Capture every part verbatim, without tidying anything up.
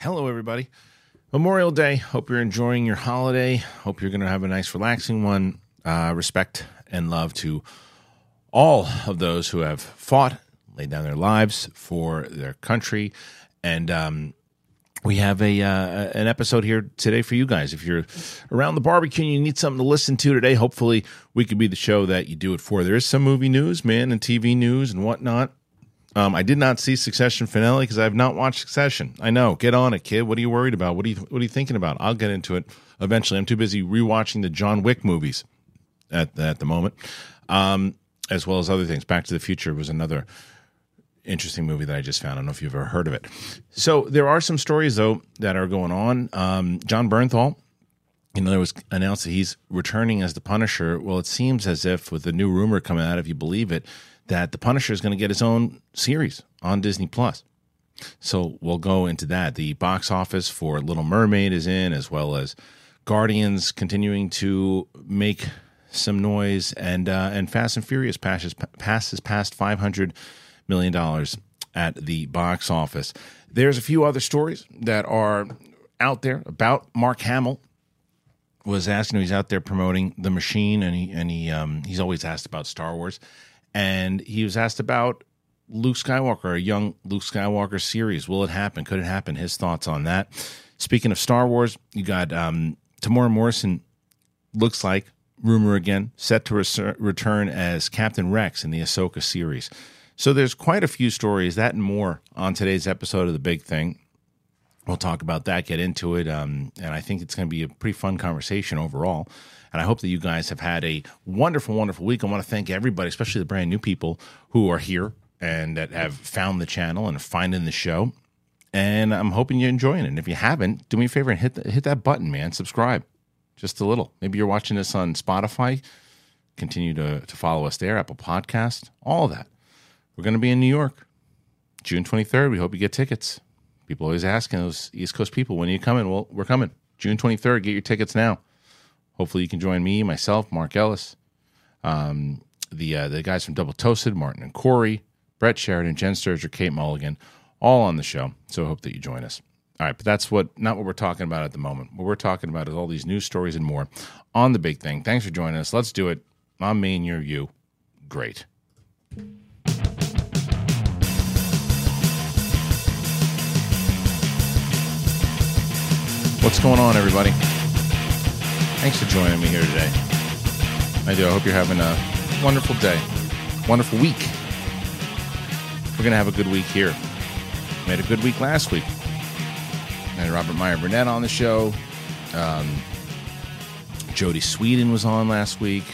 Hello, everybody. Memorial Day. Hope you're enjoying your holiday. Hope you're going to have a nice, relaxing one. Uh, respect and love to all of those who have fought, laid down their lives for their country. And um, we have a uh, an episode here today for you guys. If you're around the barbecue and you need something to listen to today, hopefully we could be the show that you do it for. There is some movie news, man, and T V news and whatnot. Um, I did not see Succession finale because I have not watched Succession. I know. Get on it, kid. What are you worried about? What are you What are you thinking about? I'll get into it eventually. I'm too busy rewatching the John Wick movies at at the moment, um, as well as other things. Back to the Future was another interesting movie that I just found. I don't know if you've ever heard of it. So there are some stories though that are going on. Um, John Bernthal, you know, it was announced that he's returning as the Punisher. Well, it seems as if with the new rumor coming out, if you believe it, that the Punisher is going to get his own series on Disney Plus. So we'll go into that. The box office for Little Mermaid is in, as well as Guardians continuing to make some noise, and uh, and Fast and Furious passes passes past five hundred million dollars at the box office. There's a few other stories that are out there about Mark Hamill. Was asking, he's out there promoting The Machine, and he and he um, he's always asked about Star Wars. And he was asked about Luke Skywalker, a young Luke Skywalker series. Will it happen? Could it happen? His thoughts on that. Speaking of Star Wars, you got um, Tamora Morrison, looks like, rumor again, set to res- return as Captain Rex in the Ahsoka series. So there's quite a few stories, that and more, on today's episode of The Big Thing. We'll talk about that, get into it, um, and I think it's going to be a pretty fun conversation overall. And I hope that you guys have had a wonderful, wonderful week. I want to thank everybody, especially the brand new people who are here and that have found the channel and are finding the show. And I'm hoping you're enjoying it. And if you haven't, do me a favor and hit the, hit that button, man. Subscribe. Just a little. Maybe you're watching this on Spotify. Continue to, to follow us there, Apple Podcast, all of that. We're going to be in New York, June twenty-third. We hope you get tickets. People always asking, those East Coast people, when are you coming? Well, we're coming. June twenty-third. Get your tickets now. Hopefully you can join me, myself, Mark Ellis, um, the uh, the guys from Double Toasted, Martin and Corey, Brett Sheridan, Jen Sturger, Kate Mulligan, all on the show. So I hope that you join us. All right, but that's what not what we're talking about at the moment. What we're talking about is all these news stories and more on The Big Thing. Thanks for joining us. Let's do it. I'm me and you're you. Great. What's going on, everybody? Thanks for joining me here today. I do. I hope you're having a wonderful day, wonderful week. We're going to have a good week here. We had a good week last week. I had Robert Meyer Burnett on the show. Um, Jodie Sweden was on last week.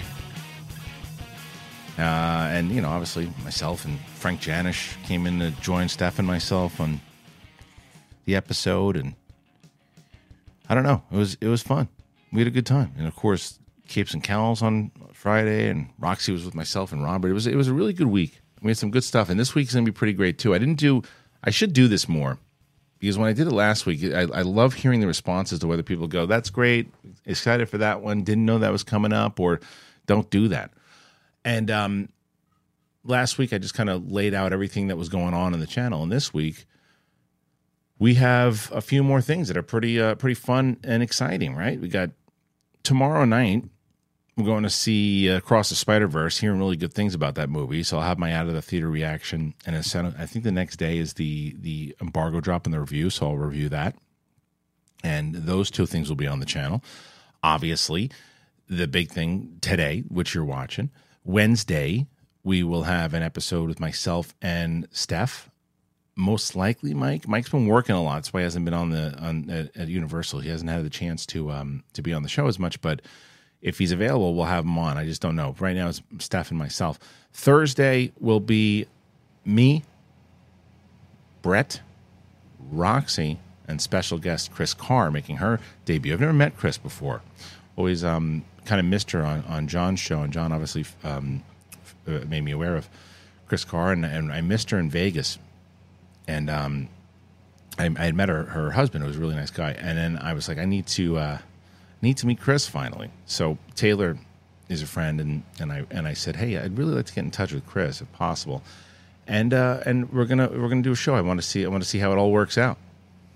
Uh, and, you know, obviously myself and Frank Janish came in to join Steph and myself on the episode. And I don't know. It was it was fun. We had a good time. And, of course, Capes and Cowls on Friday, and Roxy was with myself and Robert. It was it was a really good week. We had some good stuff, and this week's going to be pretty great, too. I didn't do – I should do this more, because when I did it last week, I, I love hearing the responses to whether people go, that's great, excited for that one, didn't know that was coming up, or don't do that. And um, last week, I just kind of laid out everything that was going on in the channel, and this week – we have a few more things that are pretty uh, pretty fun and exciting, right? We got tomorrow night, we're going to see uh, Across the Spider-Verse, hearing really good things about that movie. So I'll have my out-of-the-theater reaction. And I think the next day is the, the embargo drop in the review, so I'll review that. And those two things will be on the channel. Obviously, the big thing today, which you're watching, Wednesday, we will have an episode with myself and Steph. Most likely, Mike. Mike's been working a lot. That's why he hasn't been on the on at, at Universal. He hasn't had the chance to um to be on the show as much. But if he's available, we'll have him on. I just don't know. Right now, it's Steph and myself. Thursday will be me, Brett, Roxy, and special guest Chris Carr making her debut. I've never met Chris before. Always um kind of missed her on on John's show, and John obviously um made me aware of Chris Carr, and, and I missed her in Vegas. And um, I, I had met her, her husband, who was a really nice guy. And then I was like, I need to uh, need to meet Chris finally. So Taylor is a friend, and, and I and I said, hey, I'd really like to get in touch with Chris if possible. And uh, and we're gonna we're gonna do a show. I want to see I want to see how it all works out.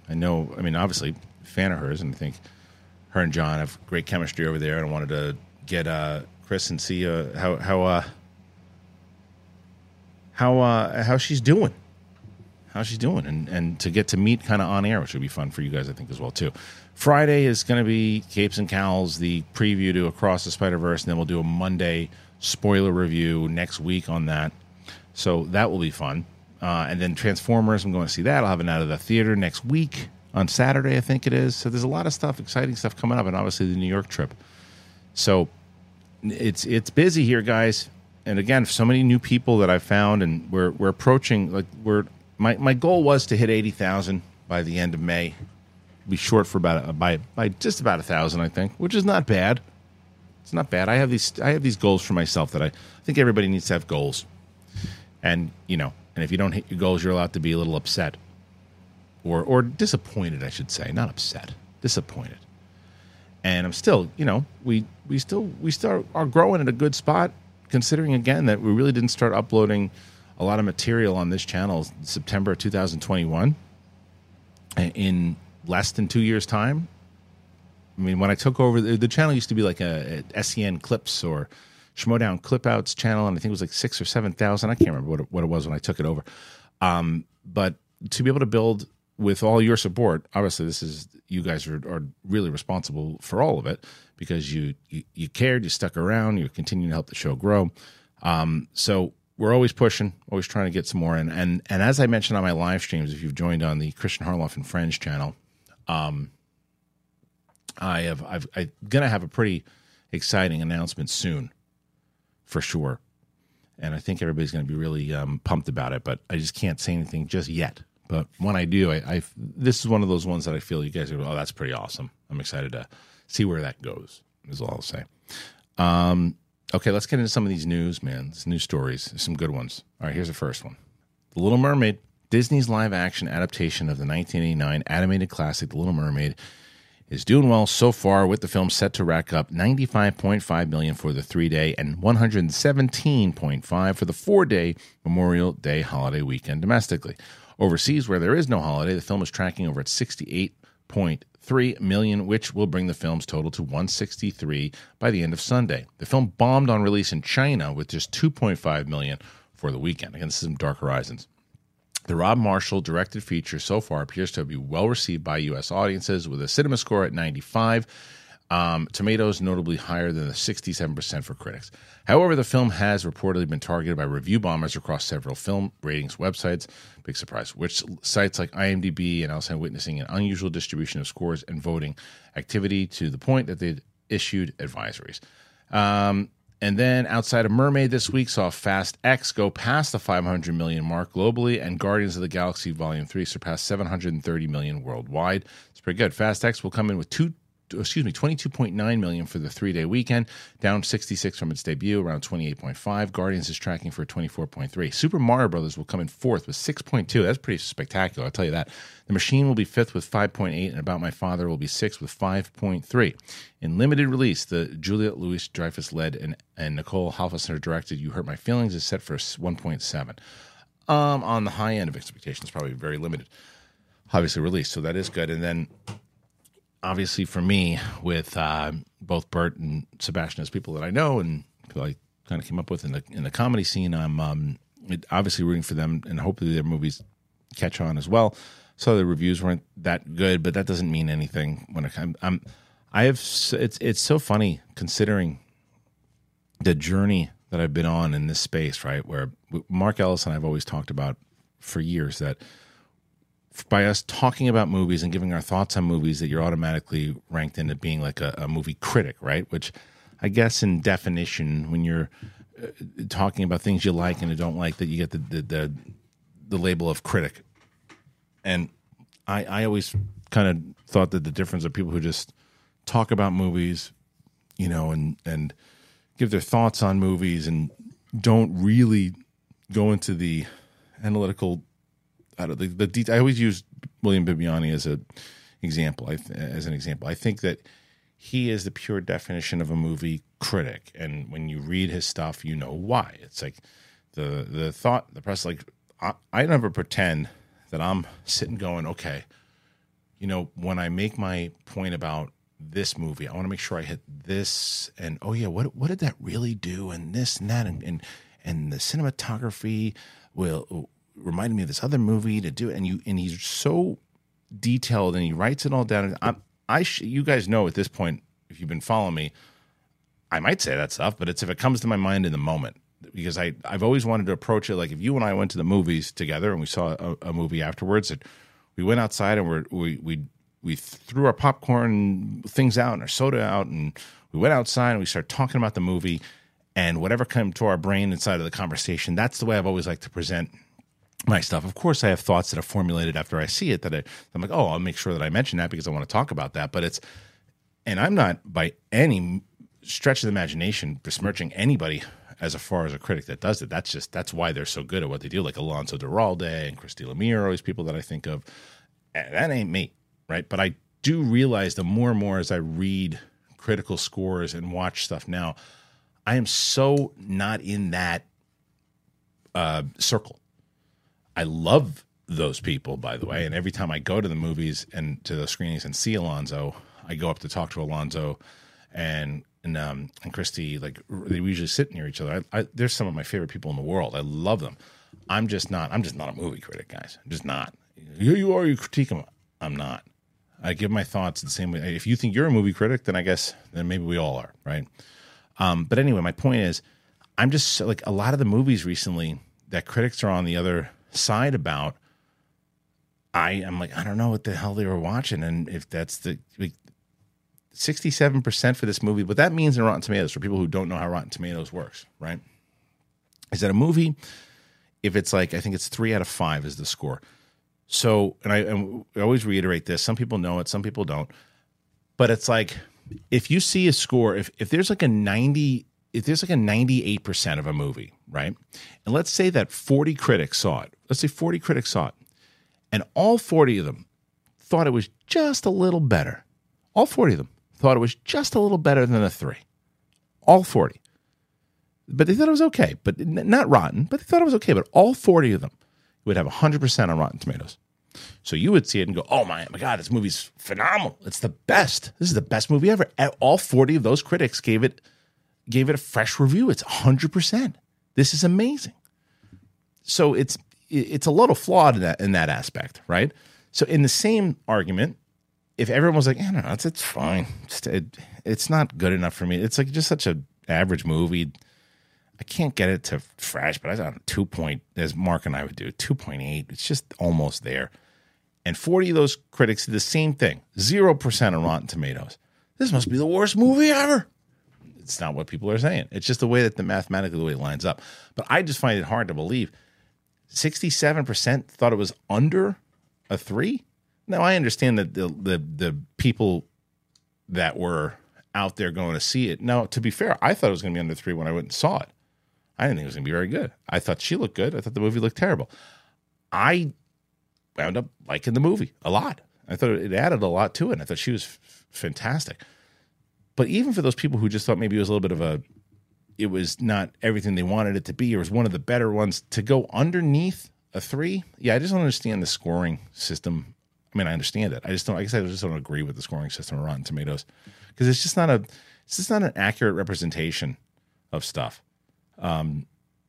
I know, I mean, obviously, fan of hers, and I think her and John have great chemistry over there. And I wanted to get uh, Chris and see uh, how how uh, how uh, how she's doing, how she's doing, and and to get to meet kind of on air, which would be fun for you guys, I think, as well too. Friday is going to be Capes and Cowls, the preview to Across the Spider-Verse, and then we'll do a Monday spoiler review next week on that. So that will be fun. Uh, and then Transformers, I'm going to see that. I'll have it out of the theater next week on Saturday, I think it is. So there's a lot of stuff, exciting stuff coming up, and obviously the New York trip. So it's it's busy here, guys. And again, so many new people that I've found, and we're we're approaching. Like we're my my goal was to hit eighty thousand by the end of May. Be short for about a, by by just about a thousand, I think, which is not bad. It's not bad. I have these I have these goals for myself that I, I think everybody needs to have goals. And you know, and if you don't hit your goals, you're allowed to be a little upset, or or disappointed, I should say, not upset, disappointed. And I'm still, you know, we we still we still are growing at a good spot, considering again that we really didn't start uploading a lot of material on this channel in September of two thousand twenty-one. In less than two years' time. I mean, when I took over, the, the channel used to be like a, a S E N Clips or Schmodown Clipouts channel, and I think it was like six or seven thousand. I can't remember what it, what it was when I took it over. Um, but to be able to build with all your support, obviously, this is you guys are, are really responsible for all of it because you, you you cared, you stuck around, you're continuing to help the show grow. Um, so we're always pushing, always trying to get some more in. And and as I mentioned on my live streams, if you've joined on the Christian Harloff and Friends channel, um, I have I've, I'm gonna have a pretty exciting announcement soon, for sure. And I think everybody's going to be really um, pumped about it, but I just can't say anything just yet. But when I do, I, I this is one of those ones that I feel you guys are, oh, that's pretty awesome. I'm excited to see where that goes, is all I'll say. Um, okay, let's get into some of these news, man. These news stories, some good ones. All right, here's the first one. The Little Mermaid, Disney's live-action adaptation of the nineteen eighty-nine animated classic The Little Mermaid, is doing well so far, with the film set to rack up ninety-five point five million dollars for the three-day and one hundred seventeen point five for the four-day Memorial Day holiday weekend domestically. Overseas, where there is no holiday, the film is tracking over at sixty-eight point three million dollars, which will bring the film's total to one hundred sixty-three by the end of Sunday. The film bombed on release in China with just two point five million dollars for the weekend. Again, this is Dark Horizons. The Rob Marshall directed feature so far appears to be well received by U S audiences, with a cinema score at ninety-five. Um, tomatoes notably higher than the sixty-seven percent for critics. However, the film has reportedly been targeted by review bombers across several film ratings websites. Big surprise. Which sites like IMDb and also witnessing an unusual distribution of scores and voting activity to the point that they issued advisories. Um, And then outside of Mermaid this week saw Fast X go past the five hundred million mark globally, and Guardians of the Galaxy Volume three surpassed seven hundred thirty million worldwide. It's pretty good. Fast X will come in with two, excuse me, twenty-two point nine million for the three-day weekend, down sixty-six from its debut, around twenty-eight point five. Guardians is tracking for twenty-four point three. Super Mario Brothers will come in fourth with six point two. That's pretty spectacular, I'll tell you that. The Machine will be fifth with five point eight, and About My Father will be sixth with five point three. In limited release, the Juliette Louis-Dreyfus led and, and Nicole Halfosner directed You Hurt My Feelings is set for one point seven. Um, on the high end of expectations, probably very limited, obviously released, so that is good. And then, obviously for me, with uh, both Bert and Sebastian as people that I know and people I kind of came up with in the in the comedy scene, I'm um, obviously rooting for them, and hopefully their movies catch on as well. So the reviews weren't that good, but that doesn't mean anything when it comes. I'm, I have. It's it's so funny considering the journey that I've been on in this space, right? Where Mark Ellis and I've always talked about for years that by us talking about movies and giving our thoughts on movies, that you're automatically ranked into being like a, a movie critic, right? Which I guess in definition, when you're uh, talking about things you like and don't like, that you get the the the, the label of critic. And I, I always kind of thought that the difference of people who just talk about movies, you know, and, and give their thoughts on movies and don't really go into the analytical, I don't the, the detail. I always use William Bibiani as a example. I, as an example, I think that he is the pure definition of a movie critic, and when you read his stuff, you know why. It's like the the thought, the press. Like I, I never pretend that I'm sitting going, okay, you know, when I make my point about this movie, I want to make sure I hit this and, oh yeah, what what did that really do? And this and that and and, and the cinematography will reminded me of this other movie to do it. And you and he's so detailed and he writes it all down. I, I sh- you guys know at this point, if you've been following me, I might say that stuff, but it's if it comes to my mind in the moment, because I, I've always wanted to approach it like if you and I went to the movies together and we saw a, a movie afterwards, that we went outside and we're, we we we threw our popcorn things out and our soda out, and we went outside and we started talking about the movie, and whatever came to our brain inside of the conversation, that's the way I've always liked to present my stuff. Of course, I have thoughts that are formulated after I see it that I, I'm like, oh, I'll make sure that I mention that because I want to talk about that. But it's, and I'm not by any stretch of the imagination besmirching anybody as far as a critic that does it. That's just, that's why they're so good at what they do. Like Alonso Duralde and Christy Lemire are always people that I think of. And that ain't me, right? But I do realize the more and more as I read critical scores and watch stuff now, I am so not in that uh, circle. I love those people, by the way. And every time I go to the movies and to the screenings and see Alonso, I go up to talk to Alonso and and um, and Christy. Like they usually sit near each other. I, I, they're some of my favorite people in the world. I love them. I'm just not. I'm just not a movie critic, guys. I'm just not. Here you are. You critique them. I'm not. I give my thoughts the same way. If you think you're a movie critic, then I guess then maybe we all are, right? Um, but anyway, my point is, I'm just like a lot of the movies recently that critics are on the other side about. I am like, I don't know what the hell they were watching, and if that's the like, sixty-seven percent for this movie, what that means in Rotten Tomatoes, for people who don't know how Rotten Tomatoes works, right? Is that a movie, if it's like, I think it's three out of five is the score. So, and I, and I always reiterate this, some people know it, some people don't, but it's like, if you see a score, if, if there's like a ninety, if there's like a ninety-eight percent of a movie, right? And let's say that forty critics saw it. Let's say forty critics saw it. And all forty of them thought it was just a little better. All forty of them thought it was just a little better than a three. All forty. But they thought it was okay. But not rotten, but they thought it was okay. But all forty of them would have one hundred percent on Rotten Tomatoes. So you would see it and go, oh my, my God, this movie's phenomenal. It's the best. This is the best movie ever. All forty of those critics gave it gave it a fresh review. It's one hundred percent. This is amazing. So it's it's a little flawed in that in that aspect, right? So in the same argument, if everyone was like, I don't know, it's, it's fine. It's, it, it's not good enough for me. It's like just such an average movie. I can't get it to fresh, but I thought two point, as Mark and I would do, two point eight. It's just almost there. And forty of those critics did the same thing. zero percent on Rotten Tomatoes. This must be the worst movie ever. It's not what people are saying. It's just the way that the mathematically the way it lines up. But I just find it hard to believe. sixty-seven percent thought it was under a three. Now, I understand that the, the the people that were out there going to see it. Now, to be fair, I thought it was going to be under three when I went and saw it. I didn't think it was going to be very good. I thought she looked good. I thought the movie looked terrible. I wound up liking the movie a lot. I thought it added a lot to it. I thought she was f- fantastic. But even for those people who just thought maybe it was a little bit of a, it was not everything they wanted it to be, or was one of the better ones, to go underneath a three, yeah, I just don't understand the scoring system. I mean, I understand it. I just don't. I guess I just don't agree with the scoring system of Rotten Tomatoes because it's just not a. It's just not an accurate representation of stuff. Um,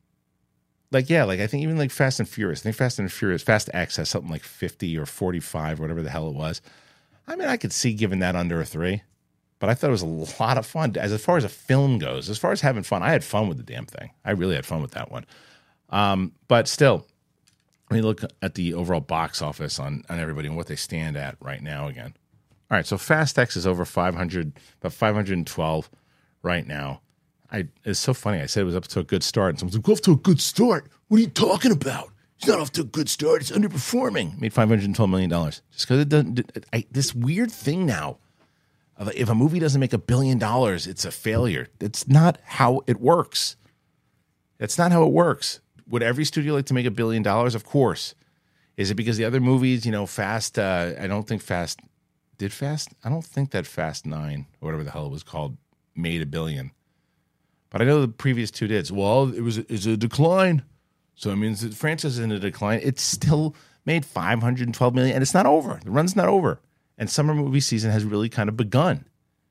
like yeah, like I think even like Fast and Furious. I think Fast and Furious, Fast X has something like fifty or forty-five, whatever the hell it was. I mean, I could see giving that under a three, but I thought it was a lot of fun. As, as far as a film goes, as far as having fun, I had fun with the damn thing. I really had fun with that one. Um, but still. Let me look at the overall box office on, on everybody and what they stand at right now again. All right, so Fast X is over five hundred, about five hundred twelve right now. I It's so funny. I said it was up to a good start, and someone's like, off to a good start? What are you talking about? It's not off to a good start. It's underperforming. Made five hundred twelve million dollars. Just because it doesn't, I, this weird thing now, of if a movie doesn't make a billion dollars, it's a failure. That's not how it works. That's not how it works. Would every studio like to make a billion dollars? Of course. Is it because the other movies, you know, Fast, uh, I don't think Fast, did Fast? I don't think that Fast nine, or whatever the hell it was called, made a billion. But I know the previous two did. So, well, it was it's a decline. So it means the franchise is in a decline. It still made five hundred twelve million dollars, and it's not over. The run's not over. And summer movie season has really kind of begun.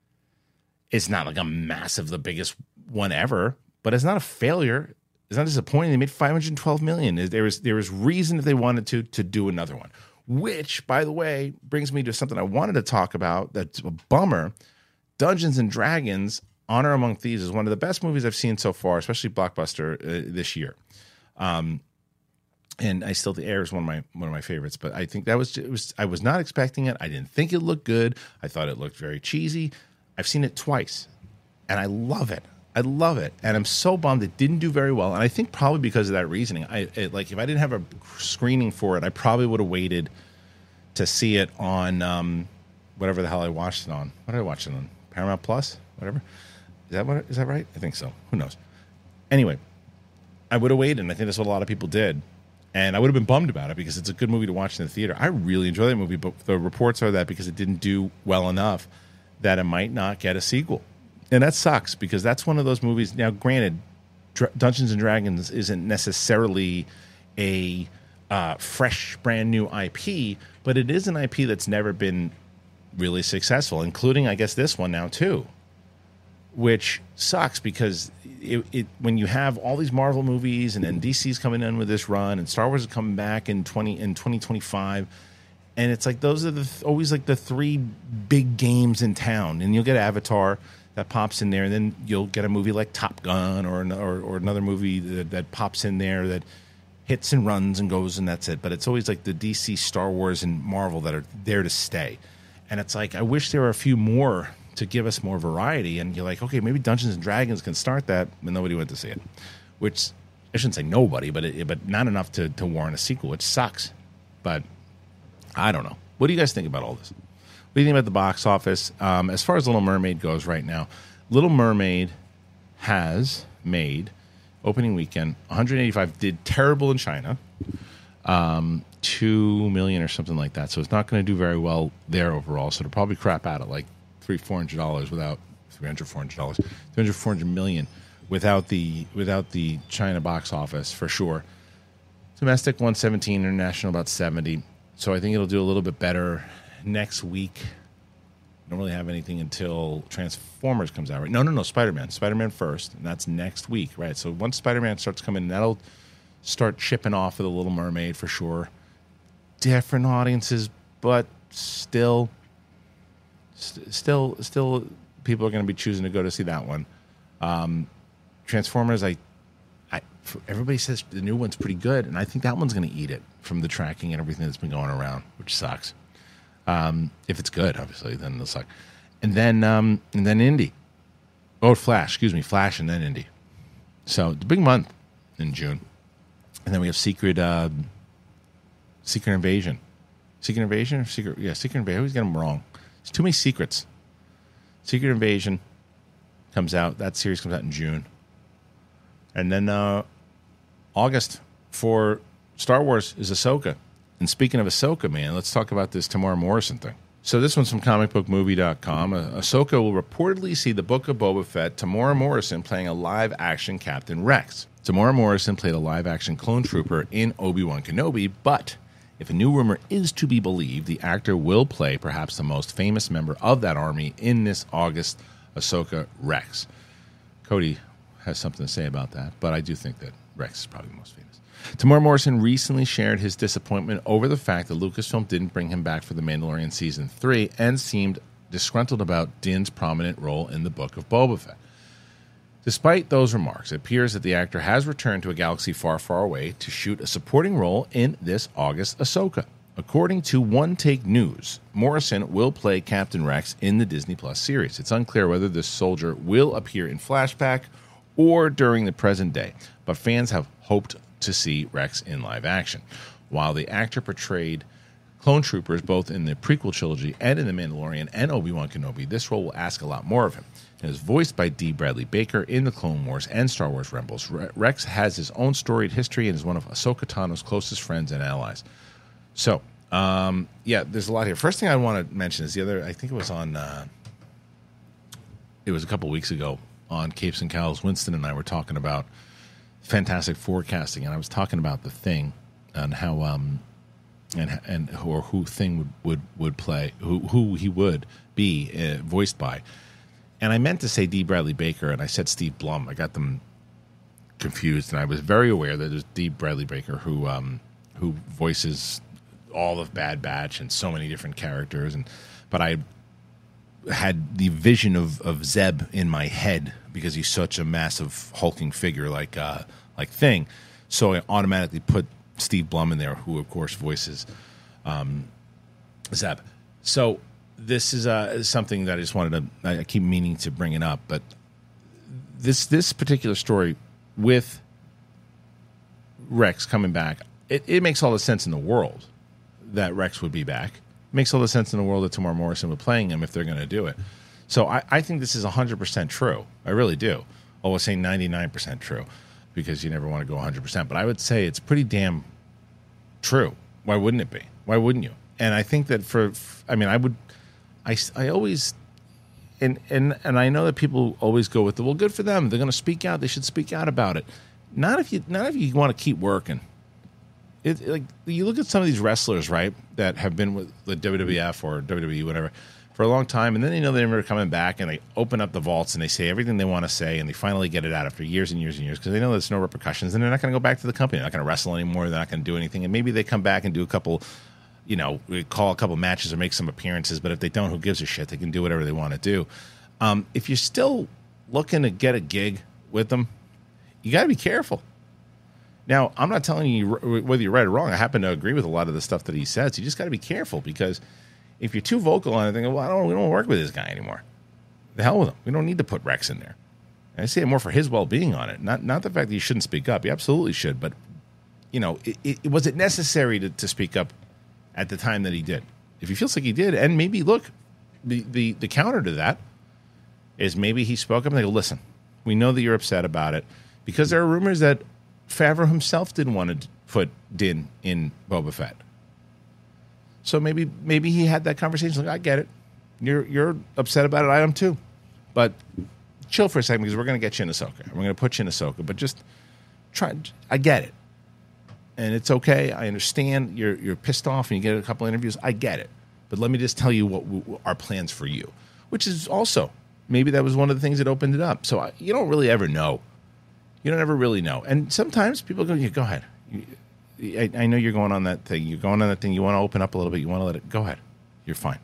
It's not like a massive, the biggest one ever, but it's not a failure. It's not disappointing. They made five hundred twelve million dollars. There was, there was reason if they wanted to, to do another one. Which, by the way, brings me to something I wanted to talk about that's a bummer. Dungeons and Dragons, Honor Among Thieves is one of the best movies I've seen so far, especially Blockbuster uh, this year. Um, and I still, The Heir is one of my one of my favorites, but I think that was, it was I was not expecting it. I didn't think it looked good. I thought it looked very cheesy. I've seen it twice, and I love it. I love it, and I'm so bummed it didn't do very well. And I think probably because of that reasoning. I it, like if I didn't have a screening for it, I probably would have waited to see it on um, whatever the hell I watched it on. What did I watch it on? Paramount Plus, whatever. Is that what? Is that right? I think so. Who knows? Anyway, I would have waited, and I think that's what a lot of people did. And I would have been bummed about it because it's a good movie to watch in the theater. I really enjoy that movie, but the reports are that because it didn't do well enough, that it might not get a sequel. And that sucks because that's one of those movies. Now, granted, Dr- Dungeons and Dragons isn't necessarily a uh, fresh, brand new I P, but it is an I P that's never been really successful, including, I guess, this one now, too. Which sucks because it, it when you have all these Marvel movies and then D C's coming in with this run and Star Wars is coming back in twenty in twenty twenty-five, and it's like those are the always like the three big games in town, and you'll get Avatar that pops in there, and then you'll get a movie like Top Gun or or, or another movie that, that pops in there that hits and runs and goes, and that's it. But it's always like the D C, Star Wars, and Marvel that are there to stay, and it's like I wish there were a few more to give us more variety. And you're like, okay, maybe Dungeons and Dragons can start that, but nobody went to see it. Which I shouldn't say nobody, but it, but not enough to, to warrant a sequel, which sucks. But I don't know. What do you guys think about all this? What do you think about the box office? Um, as far as Little Mermaid goes right now, Little Mermaid has made opening weekend one hundred eighty-five, did terrible in China, um, two million or something like that. So it's not going to do very well there overall. So it'll probably crap out at like three, four hundred dollars without three hundred, four hundred dollars, three hundred, four hundred million without the without the China box office for sure. Domestic one seventeen, international about seventy. So I think it'll do a little bit better next week. Don't really have anything until Transformers comes out, right? No, no, no, Spider-Man. Spider-Man first, and that's next week, right? So once Spider-Man starts coming, that'll start chipping off of The Little Mermaid for sure. Different audiences, but still, st- still, still, people are going to be choosing to go to see that one. Um, Transformers, I, I, everybody says the new one's pretty good, and I think that one's going to eat it from the tracking and everything that's been going around, which sucks. Um, if it's good, obviously, then it'll suck. And then, um, and then Indy. Oh, Flash, excuse me, Flash, and then Indy. So it's a big month in June. And then we have Secret, uh, Secret Invasion. Secret Invasion or Secret? Yeah, Secret Invasion. I always get them wrong. There's too many secrets. Secret Invasion comes out. That series comes out in June. And then uh, August for Star Wars is Ahsoka. And speaking of Ahsoka, man, let's talk about this Tamora Morrison thing. So this one's from comic book movie dot com. Uh, Ahsoka will reportedly see the Book of Boba Fett, Tamora Morrison playing a live-action Captain Rex. Tamora Morrison played a live-action clone trooper in Obi-Wan Kenobi, but if a new rumor is to be believed, the actor will play perhaps the most famous member of that army in this August Ahsoka Rex. Cody has something to say about that, but I do think that Rex is probably the most famous. Tamora Morrison recently shared his disappointment over the fact that Lucasfilm didn't bring him back for The Mandalorian Season three and seemed disgruntled about Din's prominent role in the Book of Boba Fett. Despite those remarks, it appears that the actor has returned to a galaxy far, far away to shoot a supporting role in this August Ahsoka. According to One Take News, Morrison will play Captain Rex in the Disney Plus series. It's unclear whether this soldier will appear in flashback or during the present day, but fans have hoped to see Rex in live action. While the actor portrayed clone troopers both in the prequel trilogy and in The Mandalorian and Obi-Wan Kenobi, this role will ask a lot more of him. It is voiced by D. Bradley Baker in the Clone Wars and Star Wars Rebels. Rex has his own storied history and is one of Ahsoka Tano's closest friends and allies. So, um, yeah, there's a lot here. First thing I want to mention is the other, I think it was on, uh, it was a couple weeks ago on Capes and Cows. Winston and I were talking about fantastic forecasting, and I was talking about The Thing and how um, and and or who Thing would would, would play, who who he would be uh, voiced by. And I meant to say D. Bradley Baker, and I said Steve Blum. I got them confused, and I was very aware that there's D. Bradley Baker who um, who voices all of Bad Batch and so many different characters, and but I had the vision of, of Zeb in my head because he's such a massive hulking figure like uh, like Thing, so I automatically put Steve Blum in there, who of course voices um, Zeb. So this is uh, something that I just wanted to. I keep meaning to bring it up, but this this particular story with Rex coming back, it, it makes all the sense in the world that Rex would be back. It makes all the sense in the world that Tamar Morrison would playing him if they're going to do it. So I, I think this is one hundred percent true. I really do. I was saying ninety-nine percent true because you never want to go one hundred percent. But I would say it's pretty damn true. Why wouldn't it be? Why wouldn't you? And I think that for, I mean, I would, I, I always, and, and, and I know that people always go with the, well, good for them. They're going to speak out. They should speak out about it. Not if you, not if you want to keep working. It, like you look at some of these wrestlers, right, that have been with the W W F or W W E, whatever, for a long time, and then they know they're never coming back, and they open up the vaults and they say everything they want to say, and they finally get it out after years and years and years because they know there's no repercussions, and they're not going to go back to the company. They're not going to wrestle anymore. They're not going to do anything, and maybe they come back and do a couple, you know, call a couple matches or make some appearances. But if they don't, who gives a shit? They can do whatever they want to do. Um, if you're still looking to get a gig with them, you got to be careful. Now, I'm not telling you whether you're right or wrong. I happen to agree with a lot of the stuff that he says. You just got to be careful because if you're too vocal on it, think, well, I don't, we don't work with this guy anymore. The hell with him. We don't need to put Rex in there. And I say it more for his well-being on it, not not the fact that you shouldn't speak up. You absolutely should, but you know, it, it, was it necessary to, to speak up at the time that he did? If he feels like he did, and maybe look, the the, the counter to that is maybe he spoke up and they go, listen, we know that you're upset about it because there are rumors that Favreau himself didn't want to put Din in Boba Fett. So maybe maybe he had that conversation. Like, I get it. You're you're upset about it. I am too. But chill for a second because we're going to get you in Ahsoka. We're going to put you in Ahsoka. But just try. I get it. And it's okay. I understand you're you're pissed off and you get a couple interviews. I get it. But let me just tell you what we, our plans for you, which is also maybe that was one of the things that opened it up. So I, you don't really ever know. You don't ever really know. And sometimes people go, yeah, go ahead. You, I, I know you're going on that thing. You're going on that thing. You want to open up a little bit. You want to let it go ahead. You're fine.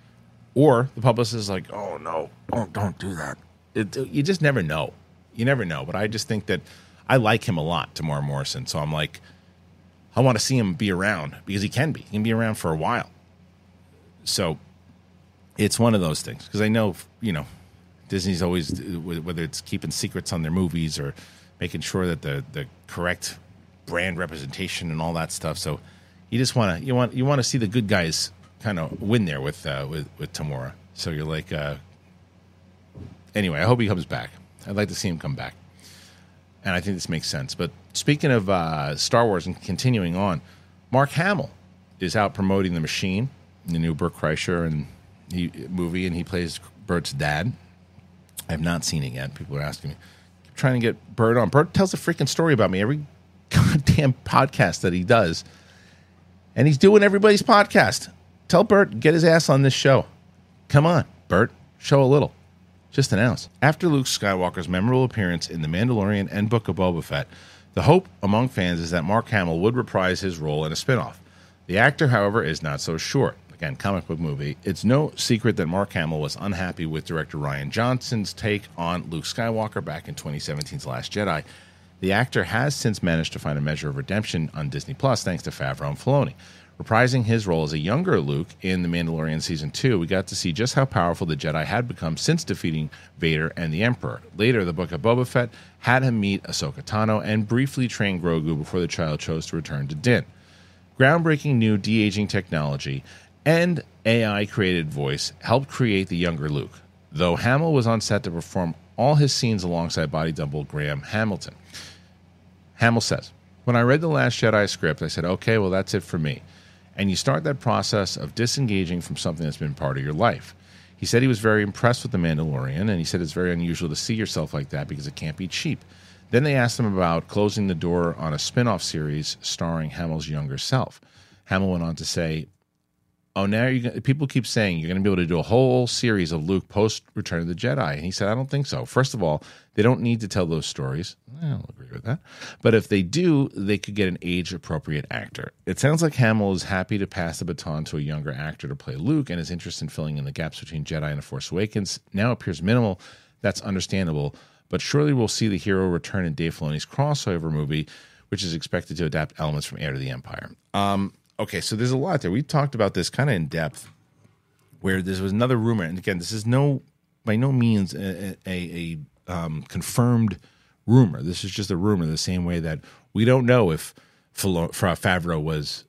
Or the publicist is like, oh, no, don't, don't do that. It, you just never know. You never know. But I just think that I like him a lot, Tamar Morrison. So I'm like, I want to see him be around because he can be. He can be around for a while. So it's one of those things. Because I know, you know, Disney's always, whether it's keeping secrets on their movies or making sure that the, the correct brand representation and all that stuff. So you just want to you want you want to see the good guys kind of win there with uh, with with Tamora. So you're like, uh, anyway, I hope he comes back. I'd like to see him come back, and I think this makes sense. But speaking of uh, Star Wars and continuing on, Mark Hamill is out promoting The Machine, the new Burt Kreischer and he, movie, and he plays Burt's dad. I have not seen it yet. People are asking me. Keep trying to get Burt on. Burt tells a freaking story about me every goddamn podcast that he does. And he's doing everybody's podcast. Tell Burt, get his ass on this show. Come on, Burt. Show a little. Just an ounce. After Luke Skywalker's memorable appearance in The Mandalorian and Book of Boba Fett, the hope among fans is that Mark Hamill would reprise his role in a spinoff. The actor, however, is not so sure. Again, comic book movie. It's no secret that Mark Hamill was unhappy with director Rian Johnson's take on Luke Skywalker back in twenty seventeen's Last Jedi. The actor has since managed to find a measure of redemption on Disney Plus thanks to Favreau and Filoni. Reprising his role as a younger Luke in The Mandalorian Season two, we got to see just how powerful the Jedi had become since defeating Vader and the Emperor. Later, the Book of Boba Fett had him meet Ahsoka Tano and briefly train Grogu before the child chose to return to Din. Groundbreaking new de-aging technology and A I-created voice helped create the younger Luke, though Hamill was on set to perform all his scenes alongside body double Graham Hamilton. Hamill says, when I read The Last Jedi script, I said, okay, well, that's it for me. And you start that process of disengaging from something that's been part of your life. He said he was very impressed with The Mandalorian, and he said it's very unusual to see yourself like that because it can't be cheap. Then they asked him about closing the door on a spin-off series starring Hamill's younger self. Hamill went on to say, oh, now you're gonna, people keep saying you're going to be able to do a whole series of Luke post Return of the Jedi. And he said, I don't think so. First of all, they don't need to tell those stories. I don't agree with that. But if they do, they could get an age-appropriate actor. It sounds like Hamill is happy to pass the baton to a younger actor to play Luke, and his interest in filling in the gaps between Jedi and The Force Awakens now appears minimal. That's understandable. But surely we'll see the hero return in Dave Filoni's crossover movie, which is expected to adapt elements from Heir to the Empire. Um... Okay, so there's a lot there. We talked about this kind of in depth, where there was another rumor, and again, this is no by no means a, a, a um, confirmed rumor. This is just a rumor, the same way that we don't know if Favreau was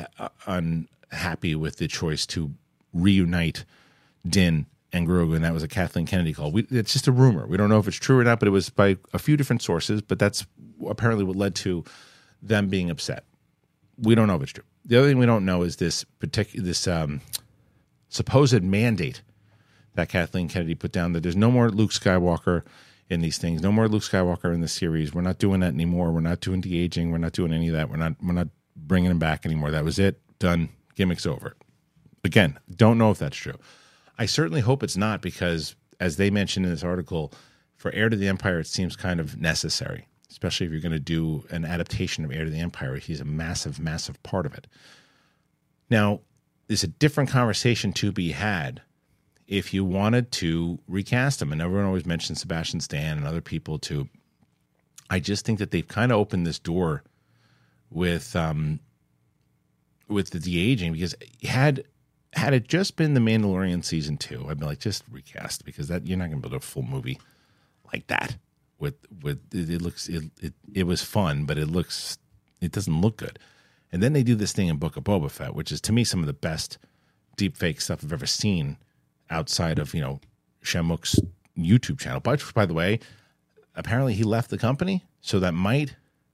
unhappy with the choice to reunite Din and Grogu, and that was a Kathleen Kennedy call. We, it's just a rumor. We don't know if it's true or not, but it was by a few different sources, but that's apparently what led to them being upset. We don't know if it's true. The other thing we don't know is this particular this um, supposed mandate that Kathleen Kennedy put down that there's no more Luke Skywalker in these things, no more Luke Skywalker in the series. We're not doing that anymore. We're not doing de-aging. We're not doing any of that. We're not we're not bringing him back anymore. That was it. Done. Gimmicks over. Again, don't know if that's true. I certainly hope it's not, because as they mentioned in this article, for Heir to the Empire, it seems kind of necessary. Especially if you're going to do an adaptation of Heir to the Empire. He's a massive, massive part of it. Now, there's a different conversation to be had if you wanted to recast him. And everyone always mentions Sebastian Stan and other people too. I just think that they've kind of opened this door with um, with the de-aging, because had had it just been The Mandalorian season two, I'd be like, just recast, because that you're not going to build a full movie like that. With with it, it looks it, it it was fun, but it looks it doesn't look good. And then they do this thing in Book of Boba Fett, which is to me some of the best deep fake stuff I've ever seen outside of, you know, Shamuk's YouTube channel. But by the way, apparently he left the company, so that might,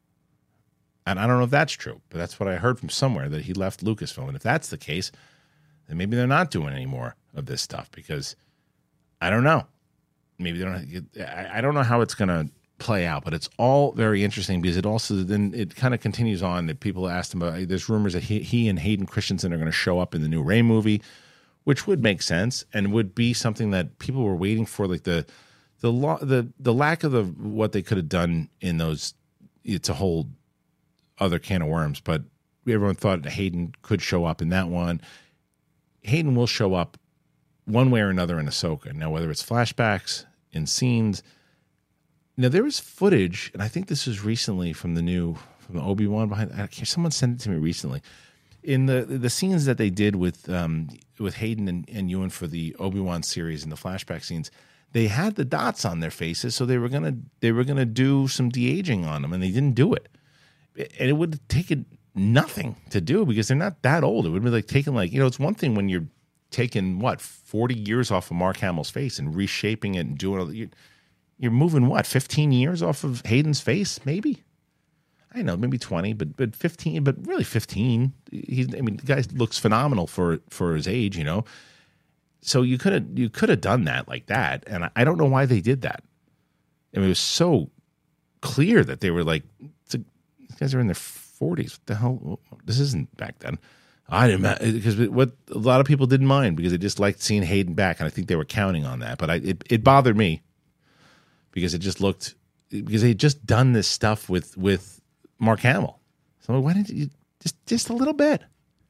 and I don't know if that's true, but that's what I heard from somewhere, that he left Lucasfilm. And if that's the case, then maybe they're not doing any more of this stuff, because I don't know. Maybe they don't. I don't know how it's going to play out, but it's all very interesting, because it also then it kind of continues on that people asked him about. There's rumors that he, he and Hayden Christensen are going to show up in the new Rey movie, which would make sense and would be something that people were waiting for. Like the the the the lack of the what they could have done in those. It's a whole other can of worms, but everyone thought Hayden could show up in that one. Hayden will show up one way or another in Ahsoka. Now, whether it's flashbacks, in scenes. Now, there was footage, and I think this was recently from the new, from the Obi-Wan behind, I can't, someone sent it to me recently. In the the scenes that they did with um, with Hayden and, and Ewan for the Obi-Wan series and the flashback scenes, they had the dots on their faces, so they were gonna they were gonna do some de-aging on them, and they didn't do it. And it would have taken nothing to do, because they're not that old. It would be like taking, like, you know, it's one thing when you're taking what forty years off of Mark Hamill's face and reshaping it and doing all. You're, you're moving what fifteen years off of Hayden's face, maybe. I know, maybe twenty, but but fifteen, but really fifteen. He's, I mean, the guy looks phenomenal for for his age, you know. So you could have you could have done that like that, and I, I don't know why they did that. I mean, it was so clear that they were like, a, these guys are in their forties. What the hell? This isn't back then. I didn't, because what a lot of people didn't mind, because they just liked seeing Hayden back, and I think they were counting on that. But I, it it bothered me, because it just looked, because they had just done this stuff with with Mark Hamill. So why didn't you just just a little bit?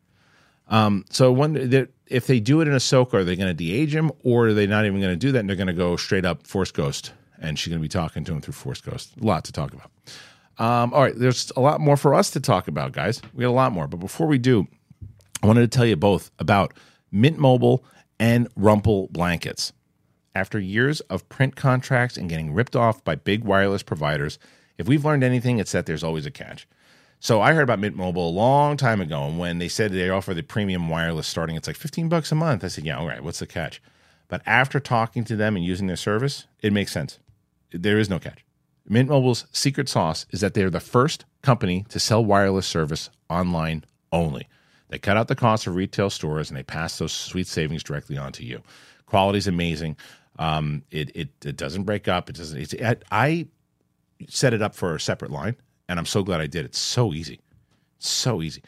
Um, so one, if they do it in Ahsoka, are they going to de-age him, or are they not even going to do that, and they're going to go straight up Force Ghost, and she's going to be talking to him through Force Ghost? A lot to talk about. Um, all right, there's a lot more for us to talk about, guys. We got a lot more, but before we do, I wanted to tell you both about Mint Mobile and Rumple Blankets. After years of print contracts and getting ripped off by big wireless providers, if we've learned anything, it's that there's always a catch. So I heard about Mint Mobile a long time ago, and when they said they offer the premium wireless starting, it's like fifteen bucks a month. I said, yeah, all right, what's the catch? But after talking to them and using their service, it makes sense. There is no catch. Mint Mobile's secret sauce is that they're the first company to sell wireless service online only. They cut out the cost of retail stores, and they pass those sweet savings directly on to you. Quality is amazing. Um, it, it it doesn't break up. It doesn't. It's, I, I set it up for a separate line, and I'm so glad I did. It's so easy, so easy.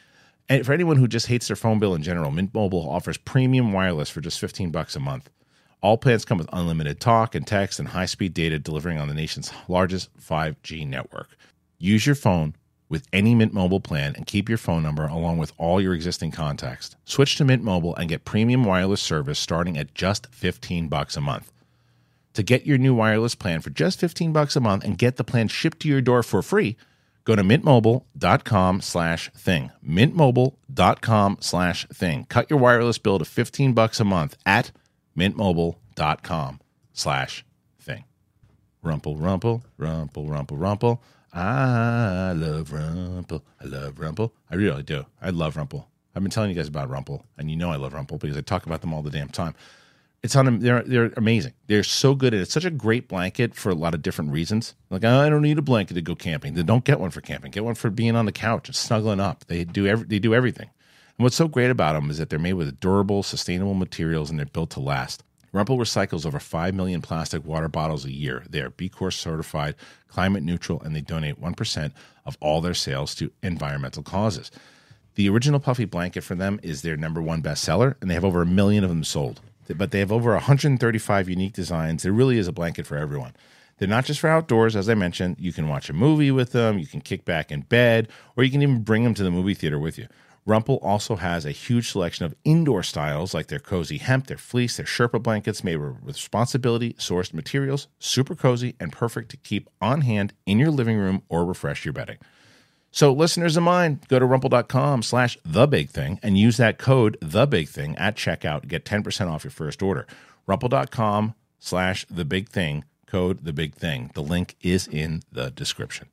And for anyone who just hates their phone bill in general, Mint Mobile offers premium wireless for just fifteen bucks a month. All plans come with unlimited talk and text and high-speed data delivering on the nation's largest five G network. Use your phone with any Mint Mobile plan and keep your phone number along with all your existing contacts. Switch to Mint Mobile and get premium wireless service starting at just fifteen bucks a month. To get your new wireless plan for just fifteen bucks a month and get the plan shipped to your door for free, go to mintmobile.com slash thing. mintmobile.com slash thing. Cut your wireless bill to fifteen bucks a month at mintmobile.com slash thing. Rumple, rumple, rumple, rumple, rumple. I love Rumple. I love Rumple. I really do. I love Rumple. I've been telling you guys about Rumple, and you know I love Rumple because I talk about them all the damn time. It's on. They're they're amazing. They're so good, and it's such a great blanket for a lot of different reasons. Like, oh, I don't need a blanket to go camping. Then don't get one for camping. Get one for being on the couch and snuggling up. They do every, They do everything. And what's so great about them is that they're made with durable, sustainable materials, and they're built to last. Rumple recycles over five million plastic water bottles a year. They are B Corp certified, climate neutral, and they donate one percent of all their sales to environmental causes. The original puffy blanket for them is their number one bestseller, and they have over a million of them sold. But they have over one hundred thirty-five unique designs. There really is a blanket for everyone. They're not just for outdoors, as I mentioned. You can watch a movie with them, you can kick back in bed, or you can even bring them to the movie theater with you. Rumple also has a huge selection of indoor styles like their cozy hemp, their fleece, their Sherpa blankets made with responsibility sourced materials, super cozy and perfect to keep on hand in your living room or refresh your bedding. So listeners of mine, go to rumple.com slash the big thing and use that code the big thing at checkout to get ten percent off your first order. Rumple.com slash the big thing, code the big thing. The link is in the description.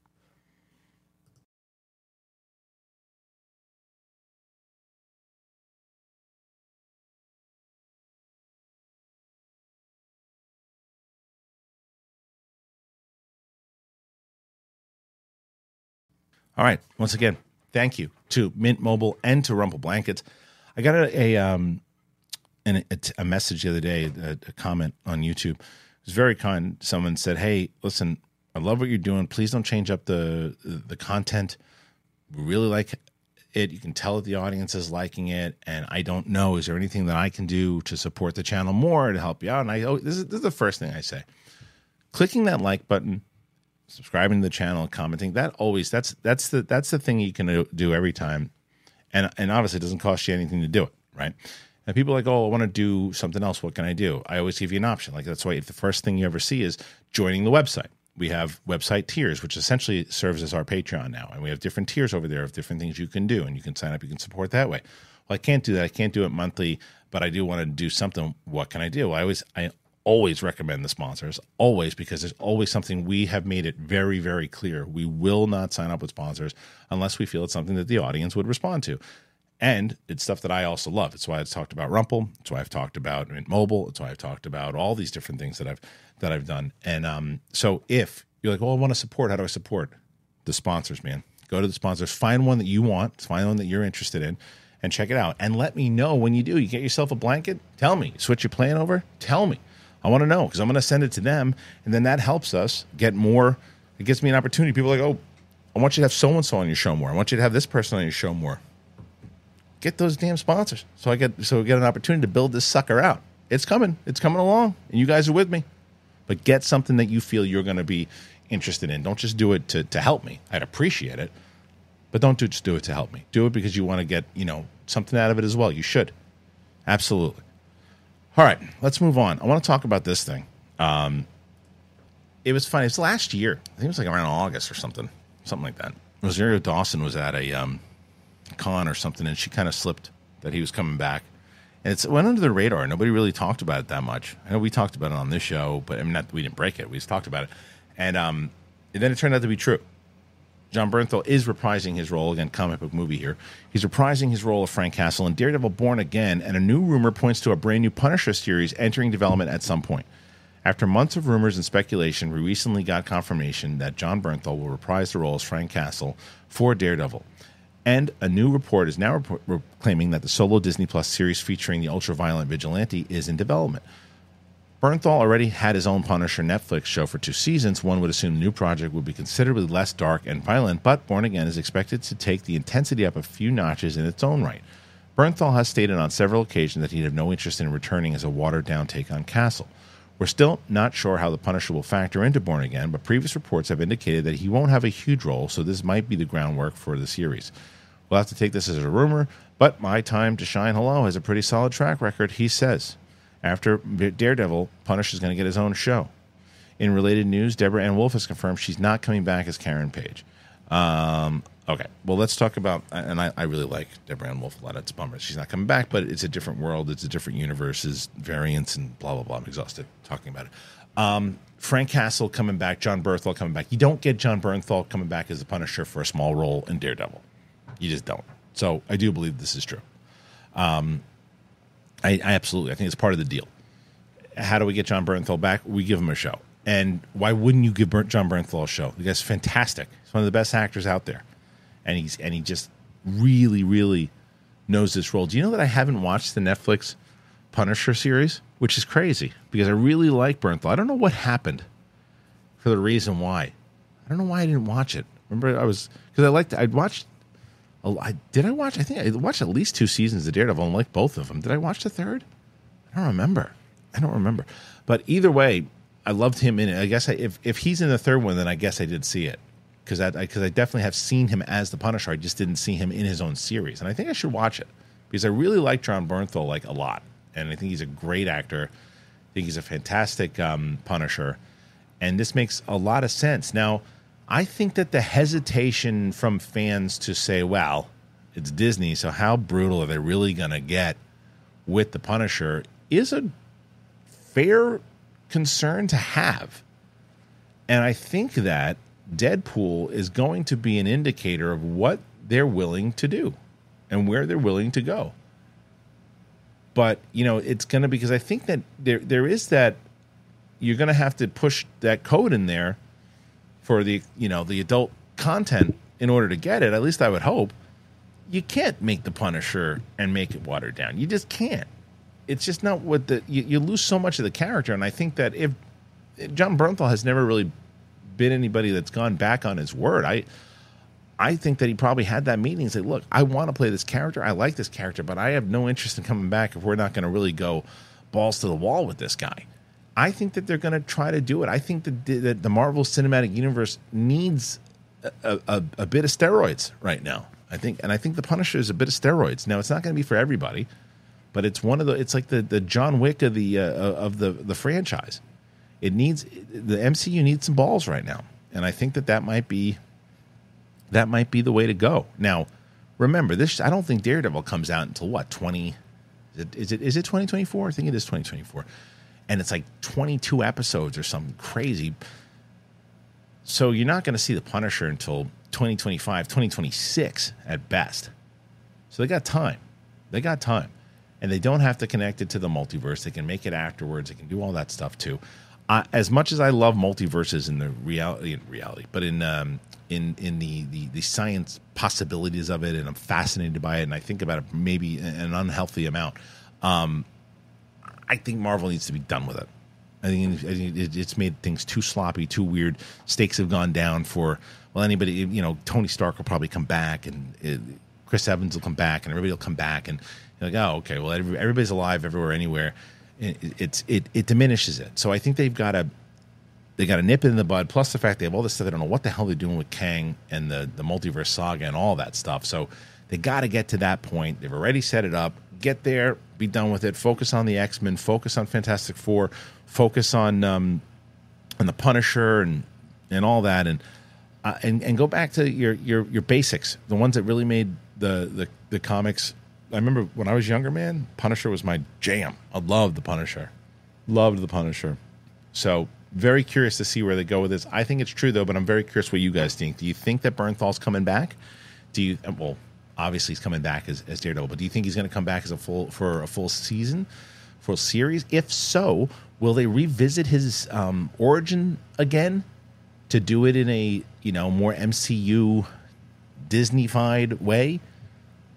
All right. Once again, thank you to Mint Mobile and to Rumple Blankets. I got a a, um, an, a, a message the other day, a, a comment on YouTube. It was very kind. Someone said, "Hey, listen, I love what you're doing. Please don't change up the the content. We really like it. You can tell that the audience is liking it, and I don't know. Is there anything that I can do to support the channel more to help you out?" And I, oh, this is this is the first thing I say: clicking that like button, subscribing to the channel, commenting, that always that's that's the that's the thing you can do every time, and and obviously it doesn't cost you anything to do it, right? And people are like, oh, I want to do something else. What can I do? I always give you an option. Like, that's why if the first thing you ever see is joining the website. We have website tiers, which essentially serves as our Patreon now, and we have different tiers over there of different things you can do, and you can sign up, you can support that way. Well, I can't do that. I can't do it monthly, but I do want to do something. What can I do? I always I. always recommend the sponsors, always, because there's always something. We have made it very, very clear. We will not sign up with sponsors unless we feel it's something that the audience would respond to. And it's stuff that I also love. It's why I've talked about Rumple. It's why I've talked about Mint Mobile. It's why I've talked about all these different things that I've that I've done. And um, so if you're like, well, I want to support, how do I support? The sponsors, man. Go to the sponsors. Find one that you want. Find one that you're interested in. And check it out. And let me know when you do. You get yourself a blanket? Tell me. Switch your plan over? Tell me. I want to know, because I'm going to send it to them, and then that helps us get more. It gives me an opportunity. People are like, oh, I want you to have so-and-so on your show more. I want you to have this person on your show more. Get those damn sponsors. So I get so we get an opportunity to build this sucker out. It's coming. It's coming along, and you guys are with me. But get something that you feel you're going to be interested in. Don't just do it to, to help me. I'd appreciate it, but don't do, just do it to help me. Do it because you want to get, you know, something out of it as well. You should. Absolutely. All right, let's move on. I want to talk about this thing. Um, it was funny. It was last year. I think it was like around August or something, something like that. Rosario Dawson was at a um, con or something, and she kind of slipped that he was coming back. And it's, it went under the radar. Nobody really talked about it that much. I know we talked about it on this show, but I mean, not, we didn't break it. We just talked about it. And, um, and then it turned out to be true. Jon Bernthal is reprising his role, again, comic book movie here. He's reprising his role of Frank Castle in Daredevil Born Again, and a new rumor points to a brand new Punisher series entering development at some point. After months of rumors and speculation, we recently got confirmation that Jon Bernthal will reprise the role as Frank Castle for Daredevil. And a new report is now report, re- claiming that the solo Disney Plus series featuring the ultra-violent vigilante is in development. Bernthal already had his own Punisher Netflix show for two seasons. One would assume the new project would be considerably less dark and violent, but Born Again is expected to take the intensity up a few notches in its own right. Bernthal has stated on several occasions that he'd have no interest in returning as a watered-down take on Castle. We're still not sure how the Punisher will factor into Born Again, but previous reports have indicated that he won't have a huge role, so this might be the groundwork for the series. We'll have to take this as a rumor, but My Time to Shine Hello has a pretty solid track record, he says. After Daredevil, Punisher is going to get his own show. In related news, Deborah Ann Wolf has confirmed she's not coming back as Karen Page. Um, okay, well, let's talk about, and I, I really like Deborah Ann Wolf a lot. It's a bummer she's not coming back, but it's a different world. It's a different universe, it's variants, and blah, blah, blah. I'm exhausted talking about it. Um, Frank Castle coming back, John Bernthal coming back. You don't get John Bernthal coming back as the Punisher for a small role in Daredevil. You just don't. So I do believe this is true. Um, I, I absolutely, I think it's part of the deal. How do we get John Bernthal back? We give him a show. And why wouldn't you give John Bernthal a show? The guy's fantastic. He's one of the best actors out there. And he's and he just really, really knows this role. Do you know that I haven't watched the Netflix Punisher series? Which is crazy, because I really like Bernthal. I don't know what happened for the reason why. I don't know why I didn't watch it. Remember, I was, because I liked, I'd watched, I, did I watch, I think I watched at least two seasons of Daredevil and liked both of them. Did I watch the third? I don't remember. I don't remember. But either way, I loved him in it. I guess I, if, if he's in the third one, then I guess I did see it. Because I, I, cause I definitely have seen him as the Punisher. I just didn't see him in his own series. And I think I should watch it. Because I really like John Bernthal like a lot. And I think he's a great actor. I think he's a fantastic um, Punisher. And this makes a lot of sense. Now, I think that the hesitation from fans to say, well, it's Disney, so how brutal are they really going to get with the Punisher is a fair concern to have. And I think that Deadpool is going to be an indicator of what they're willing to do and where they're willing to go. But, you know, it's going to, because I think that there there is that, you're going to have to push that code in there for the, you know, the adult content in order to get it. At least I would hope. You can't make the Punisher and make it watered down. You just can't. It's just not what the, you, you lose so much of the character. And I think that if, if John Bernthal has never really been anybody that's gone back on his word. I I think that he probably had that meeting and said, look, I want to play this character. I like this character, but I have no interest in coming back if we're not going to really go balls to the wall with this guy. I think that they're going to try to do it. I think that the, that the Marvel Cinematic Universe needs a, a, a bit of steroids right now. I think, and I think the Punisher is a bit of steroids. Now, it's not going to be for everybody, but it's one of the. It's like the, the John Wick of the uh, of the the franchise. It needs, the M C U needs some balls right now, and I think that that might be that might be the way to go. Now, remember this. I don't think Daredevil comes out until what twenty. Is it is it is it twenty twenty-four? I think it is twenty twenty-four, and it's like twenty-two episodes or something crazy. So you're not going to see the Punisher until twenty twenty-five, twenty twenty-six at best. So they got time. They got time. And they don't have to connect it to the multiverse. They can make it afterwards. They can do all that stuff too. Uh, as much as I love multiverses in the reality, in reality, but in um, in in the, the the science possibilities of it, and I'm fascinated by it, and I think about it maybe an unhealthy amount. Um, I think Marvel needs to be done with it. I think it's made things too sloppy, too weird. Stakes have gone down for, well, anybody, you know, Tony Stark will probably come back, and it, Chris Evans will come back, and everybody will come back, and you're like, oh, okay, well, everybody's alive everywhere, anywhere. It, it's it it diminishes it. So I think they've got to they got to nip it in the bud. Plus the fact they have all this stuff. They don't know what the hell they're doing with Kang and the the multiverse saga and all that stuff. So they got to get to that point. They've already set it up. Get there, be done with it. Focus on the X-Men. Focus on Fantastic Four. Focus on um, on the Punisher and and all that, and uh, and and go back to your your your basics, the ones that really made the the, the comics. I remember when I was younger, man, Punisher was my jam. I loved the Punisher, loved the Punisher. So very curious to see where they go with this. I think it's true though, but I'm very curious what you guys think. Do you think that Bernthal's coming back? Do you? Well, obviously he's coming back as, as Daredevil, but do you think he's going to come back as a full for a full season, full series? If so, will they revisit his um, origin again to do it in a you know more M C U Disney-fied way?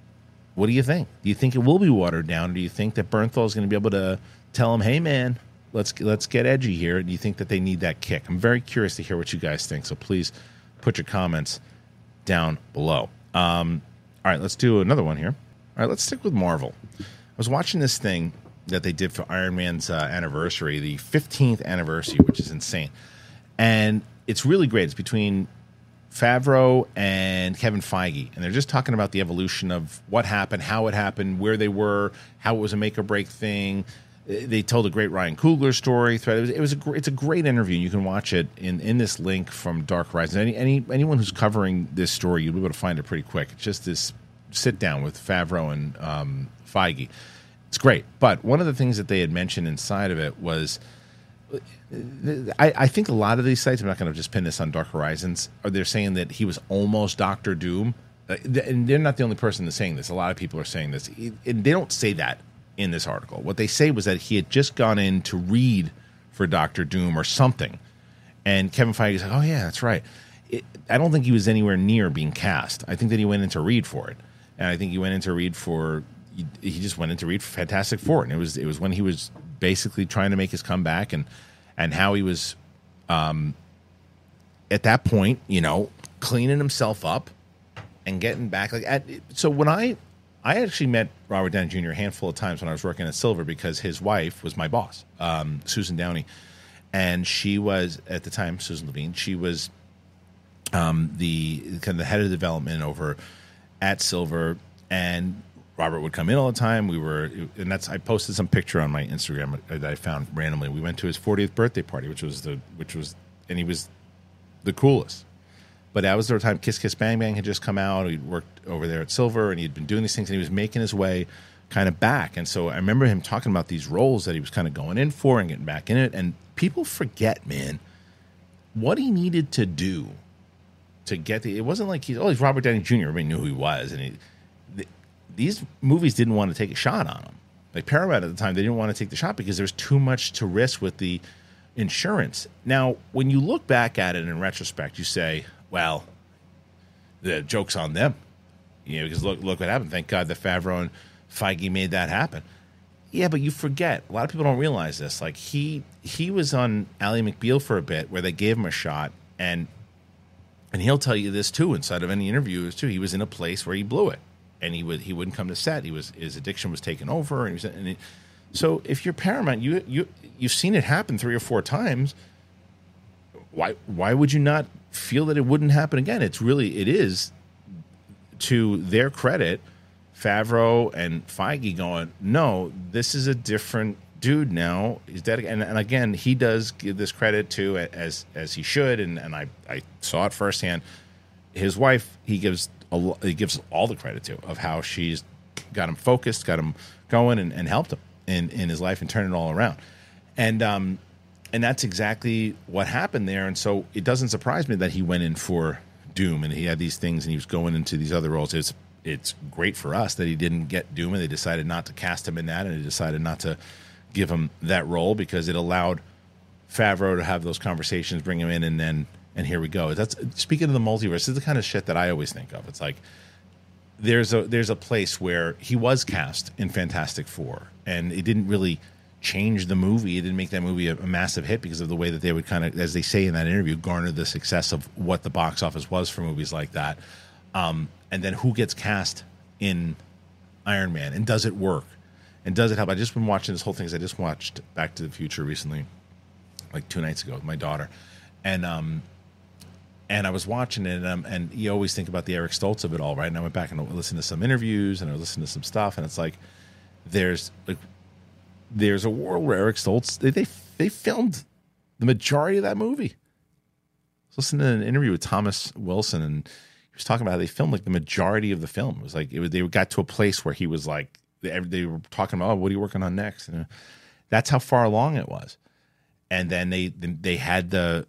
What do you think? Do you think it will be watered down? Or do you think that Bernthal is going to be able to tell him, hey, man, let's let's get edgy here. Do you think that they need that kick? I'm very curious to hear what you guys think. So please put your comments down below. Um, all right, let's do another one here. All right, let's stick with Marvel. I was watching this thing that they did for Iron Man's uh, anniversary, the fifteenth anniversary, which is insane. And it's really great. It's between Favreau and Kevin Feige. And they're just talking about the evolution of what happened, how it happened, where they were, how it was a make-or-break thing. They told a great Ryan Coogler story. Thread. It was, it was a great, it's a great interview. You can watch it in, in this link from Dark Horizon. Any, any anyone who's covering this story, you'll be able to find it pretty quick. It's just this sit down with Favreau and um, Feige. It's great. But one of the things that they had mentioned inside of it was, I, I think a lot of these sites, I'm not going to just pin this on Dark Horizons, are they're saying that he was almost Doctor Doom. Uh, and they're not the only person that's saying this. A lot of people are saying this. And they don't say that in this article. What they say was that he had just gone in to read for Doctor Doom or something. And Kevin Feige's like, oh, yeah, that's right. It, I don't think he was anywhere near being cast. I think that he went in to read for it. And I think he went in to read for... He just went in to read for Fantastic Four. And it was it was when he was basically trying to make his comeback and, and how he was, um, at that point, you know, cleaning himself up and getting back. Like at, so when I... I actually met Robert Downey Junior a handful of times when I was working at Silver because his wife was my boss, um, Susan Downey. And she was, at the time, Susan Levine, she was um, the kind of the head of development over at Silver. And Robert would come in all the time. We were, and that's, I posted some picture on my Instagram that I found randomly. We went to his fortieth birthday party, which was the, which was, and he was the coolest. But that was the time Kiss Kiss Bang Bang had just come out. He'd worked over there at Silver, and he'd been doing these things, and he was making his way kind of back. And so I remember him talking about these roles that he was kind of going in for and getting back in it. And people forget, man, what he needed to do to get the... It wasn't like he's, oh, he's Robert Downey Junior Everybody knew who he was. And he, the, these movies didn't want to take a shot on him. Like Paramount at the time, they didn't want to take the shot because there was too much to risk with the insurance. Now, when you look back at it in retrospect, you say... Well, the joke's on them, you know, because look, look what happened. Thank God that Favreau and Feige made that happen. Yeah, but you forget. A lot of people don't realize this. Like he he was on Ally McBeal for a bit, where they gave him a shot, and and he'll tell you this too. Inside of any interviews too, he was in a place where he blew it, and he would he wouldn't come to set. He was his addiction was taken over, and he was. And it, so if you're Paramount, you you you've seen it happen three or four times. Why why would you not feel that it wouldn't happen again? It's really, it is, to their credit, Favreau and Feige going, no, this is a different dude now. He's dedicated. And, and again, he does give this credit to, as as he should, and, and I, I saw it firsthand. His wife, he gives a, he gives all the credit to, of how she's got him focused, got him going, and, and helped him in, in his life and turned it all around. And um And that's exactly what happened there. And so it doesn't surprise me that he went in for Doom and he had these things and he was going into these other roles. It's it's great for us that he didn't get Doom and they decided not to cast him in that, and they decided not to give him that role because it allowed Favreau to have those conversations, bring him in, and then and here we go. That's speaking of the multiverse, this is the kind of shit that I always think of. It's like there's a there's a place where he was cast in Fantastic Four and it didn't really change the movie. It didn't make that movie a, a massive hit because of the way that they would kind of, as they say in that interview, garner the success of what the box office was for movies like that. Um, and then who gets cast in Iron Man, and does it work? And does it help? I just been watching this whole thing. I just watched Back to the Future recently, like two nights ago with my daughter, and um, and I was watching it, and, um, and you always think about the Eric Stoltz of it all, right? And I went back and listened to some interviews, and I listened to some stuff, and it's like there's like. There's a world where Eric Stoltz, they, they they filmed the majority of that movie. I was listening to an interview with Thomas Wilson, and he was talking about how they filmed like the majority of the film. It was like it was, they got to a place where he was like, they, they were talking about, oh, what are you working on next? And that's how far along it was. And then they they had the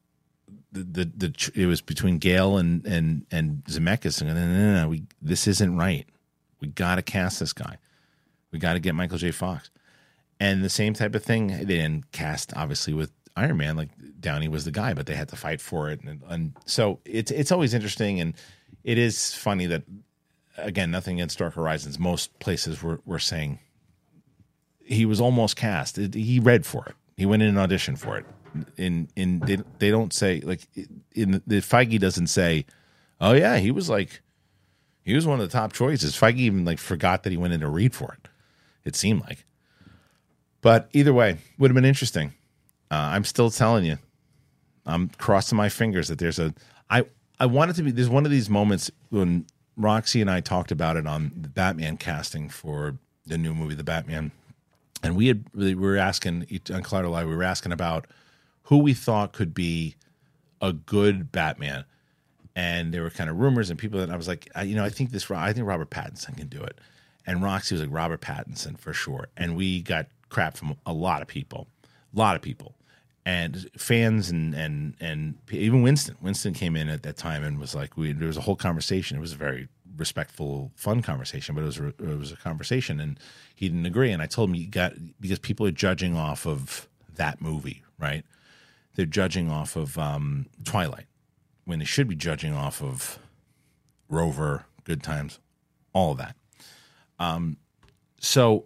the the, the it was between Gale and and and Zemeckis, and no, no, no, no, we this isn't right. We got to cast this guy. We got to get Michael J. Fox. And the same type of thing, they didn't cast, obviously, with Iron Man. Like, Downey was the guy, but they had to fight for it. And, and so it's it's always interesting, and it is funny that, again, nothing against Dark Horizons. Most places were, were saying he was almost cast. It, he read for it. He went in and auditioned for it. In in they, they don't say like in the Feige doesn't say, oh yeah, he was like he was one of the top choices. Feige even like forgot that he went in to read for it. It seemed like, but either way, would have been interesting. Uh, I'm still telling you, I'm crossing my fingers that there's a I I want it to be. There's one of these moments when Roxy and I talked about it on the Batman casting for the new movie, The Batman, and we had we were asking on Collider Live, we were asking about who we thought could be a good Batman, and there were kind of rumors and people that I was like, I, you know, I think this, I think Robert Pattinson can do it, and Roxy was like Robert Pattinson for sure, and we got crap from a lot of people, a lot of people, and fans and and and even Winston. Winston came in at that time and was like, we there was a whole conversation. It was a very respectful, fun conversation, but it was a, it was a conversation, and he didn't agree. And I told him, you got because people are judging off of that movie, right? They're judging off of um, Twilight when they should be judging off of Rover, Good Times, all of that. Um, so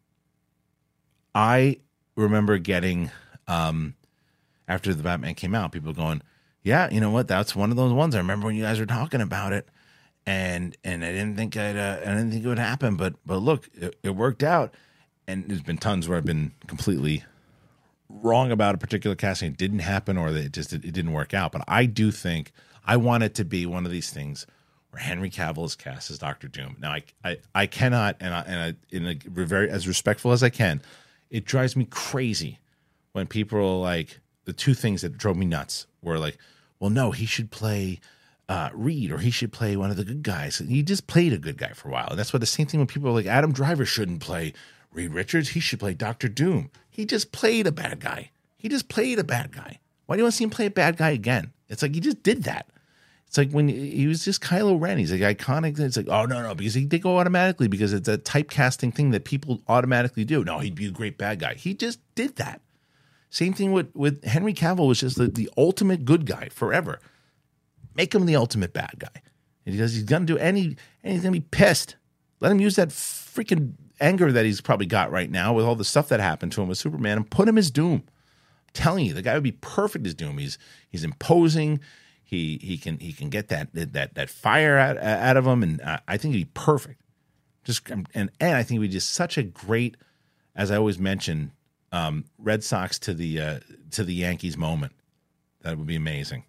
I remember getting, um, after the Batman came out, people going, yeah, you know what? That's one of those ones. I remember when you guys were talking about it, and and I didn't think I'd, uh, I didn't think it would happen, but but look, it, it worked out. And there's been tons where I've been completely wrong about a particular casting. It didn't happen, or that it just it, it didn't work out. But I do think I want it to be one of these things where Henry Cavill is cast as Doctor Doom. Now, I I, I cannot, and I, and I, in a very as respectful as I can, it drives me crazy when people are like, the two things that drove me nuts were like, well, no, he should play uh, Reed, or he should play one of the good guys. He just played a good guy for a while. And that's what the same thing when people are like, Adam Driver shouldn't play Reed Richards. He should play Doctor Doom. He just played a bad guy. He just played a bad guy. Why do you want to see him play a bad guy again? It's like he just did that. It's like when he was just Kylo Ren. He's like iconic. It's like, oh, no, no, because he, they go automatically because it's a typecasting thing that people automatically do. No, he'd be a great bad guy. He just did that. Same thing with, with Henry Cavill was just the, the ultimate good guy forever. Make him the ultimate bad guy. And because he's going to do any, and he's going to be pissed. Let him use that freaking anger that he's probably got right now with all the stuff that happened to him with Superman and put him as Doom. I'm telling you, the guy would be perfect as Doom. He's he's imposing. He he can he can get that that that fire out, out of him, and I think he'd be perfect. Just and and I think he'd be just such a great, as I always mention, um, Red Sox to the uh, to the Yankees moment. That would be amazing.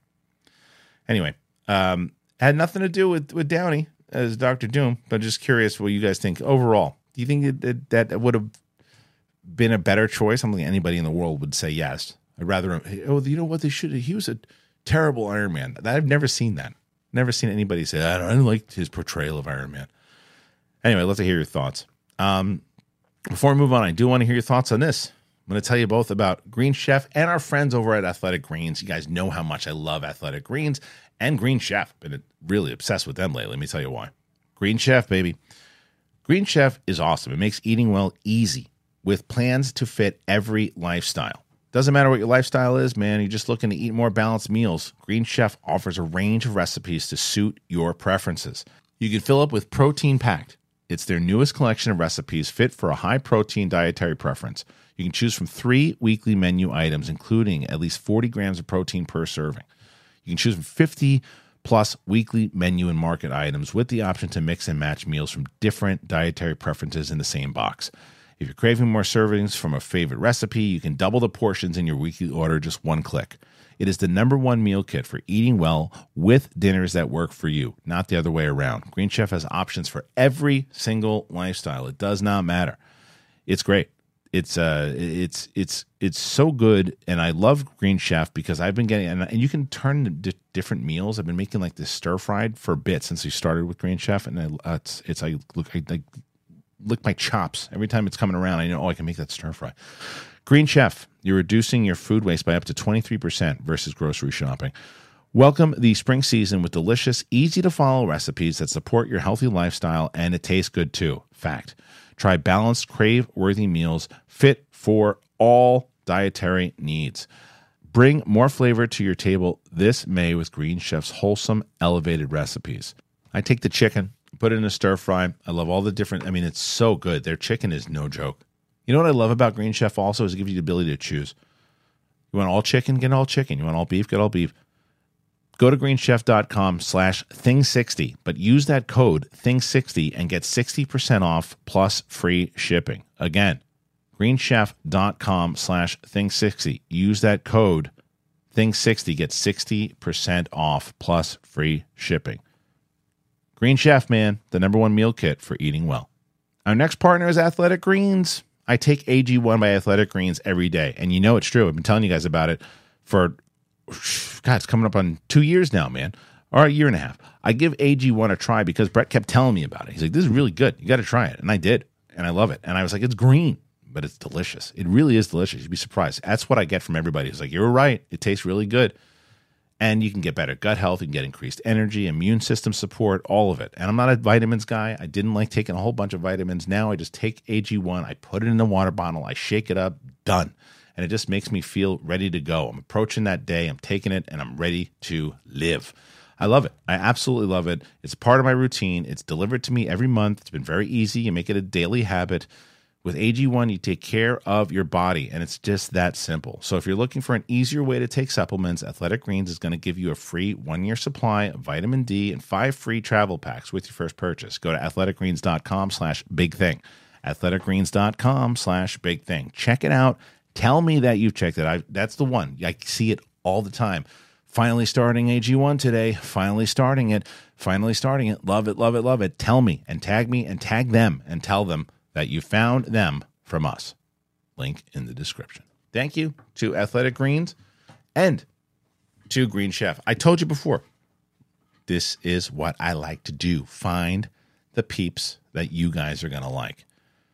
Anyway, um, had nothing to do with with Downey as Doctor Doom, but just curious what you guys think overall. Do you think it, it, that would have been a better choice? I don't think anybody in the world would say yes. I'd rather, oh, you know what they should have, he was a terrible Iron Man. I've never seen that. Never seen anybody say, I don't, I don't like his portrayal of Iron Man. Anyway, let's hear your thoughts. Um, before we move on, I do want to hear your thoughts on this. I'm going to tell you both about Green Chef and our friends over at Athletic Greens. You guys know how much I love Athletic Greens and Green Chef. Been really obsessed with them lately. Let me tell you why. Green Chef, baby. Green Chef is awesome. It makes eating well easy with plans to fit every lifestyle. Doesn't matter what your lifestyle is, man. You're just looking to eat more balanced meals. Green Chef offers a range of recipes to suit your preferences. You can fill up with Protein Packed. It's their newest collection of recipes fit for a high-protein dietary preference. You can choose from three weekly menu items, including at least forty grams of protein per serving. You can choose from fifty plus weekly menu and market items with the option to mix and match meals from different dietary preferences in the same box. If you're craving more servings from a favorite recipe, you can double the portions in your weekly order just one click. It is the number one meal kit for eating well with dinners that work for you, not the other way around. Green Chef has options for every single lifestyle. It does not matter. It's great. It's uh, it's it's it's so good, and I love Green Chef because I've been getting, and, and you can turn di- different meals. I've been making like this stir fried for a bit since we started with Green Chef, and I, uh, it's it's I look I, I lick my chops every time it's coming around. I know, oh, I can make that stir fry. Green Chef, you're reducing your food waste by up to twenty-three percent versus grocery shopping. Welcome the spring season with delicious, easy to follow recipes that support your healthy lifestyle, and it tastes good too. Fact. Try balanced, crave-worthy meals fit for all dietary needs. Bring more flavor to your table this May with Green Chef's wholesome, elevated recipes. I take the chicken, put it in a stir fry. I love all the different, I mean, it's so good. Their chicken is no joke. You know what I love about Green Chef also is it gives you the ability to choose. You want all chicken? Get all chicken. You want all beef? Get all beef. Go to greenchef.com slash thing60, but use that code thing sixty and get sixty percent off plus free shipping. Again, greenchef.com slash thing60. Use that code thing sixty, get sixty percent off plus free shipping. Green Chef, man, the number one meal kit for eating well. Our next partner is Athletic Greens. I take A G one by Athletic Greens every day, and you know it's true. I've been telling you guys about it for God, it's coming up on two years now, man, or a year and a half. I give A G one a try because Brett kept telling me about it. He's like, this is really good. You got to try it. And I did. And I love it. And I was like, it's green, but it's delicious. It really is delicious. You'd be surprised. That's what I get from everybody. It's like, you're right. It tastes really good. And you can get better gut health. You can get increased energy, immune system support, all of it. And I'm not a vitamins guy. I didn't like taking a whole bunch of vitamins. Now I just take A G one. I put it in a water bottle. I shake it up. Done. And it just makes me feel ready to go. I'm approaching that day. I'm taking it, and I'm ready to live. I love it. I absolutely love it. It's part of my routine. It's delivered to me every month. It's been very easy. You make it a daily habit. With A G one, you take care of your body, and it's just that simple. So if you're looking for an easier way to take supplements, Athletic Greens is going to give you a free one-year supply of vitamin D and five free travel packs with your first purchase. Go to athleticgreens.com slash big thing. athleticgreens.com slash big thing. Check it out. Tell me that you've checked it. I, that's the one. I see it all the time. Finally starting A G one today. Finally starting it. Finally starting it. Love it, love it, love it. Tell me and tag me and tag them and tell them that you found them from us. Link in the description. Thank you to Athletic Greens and to Green Chef. I told you before, this is what I like to do. Find the peeps that you guys are going to like.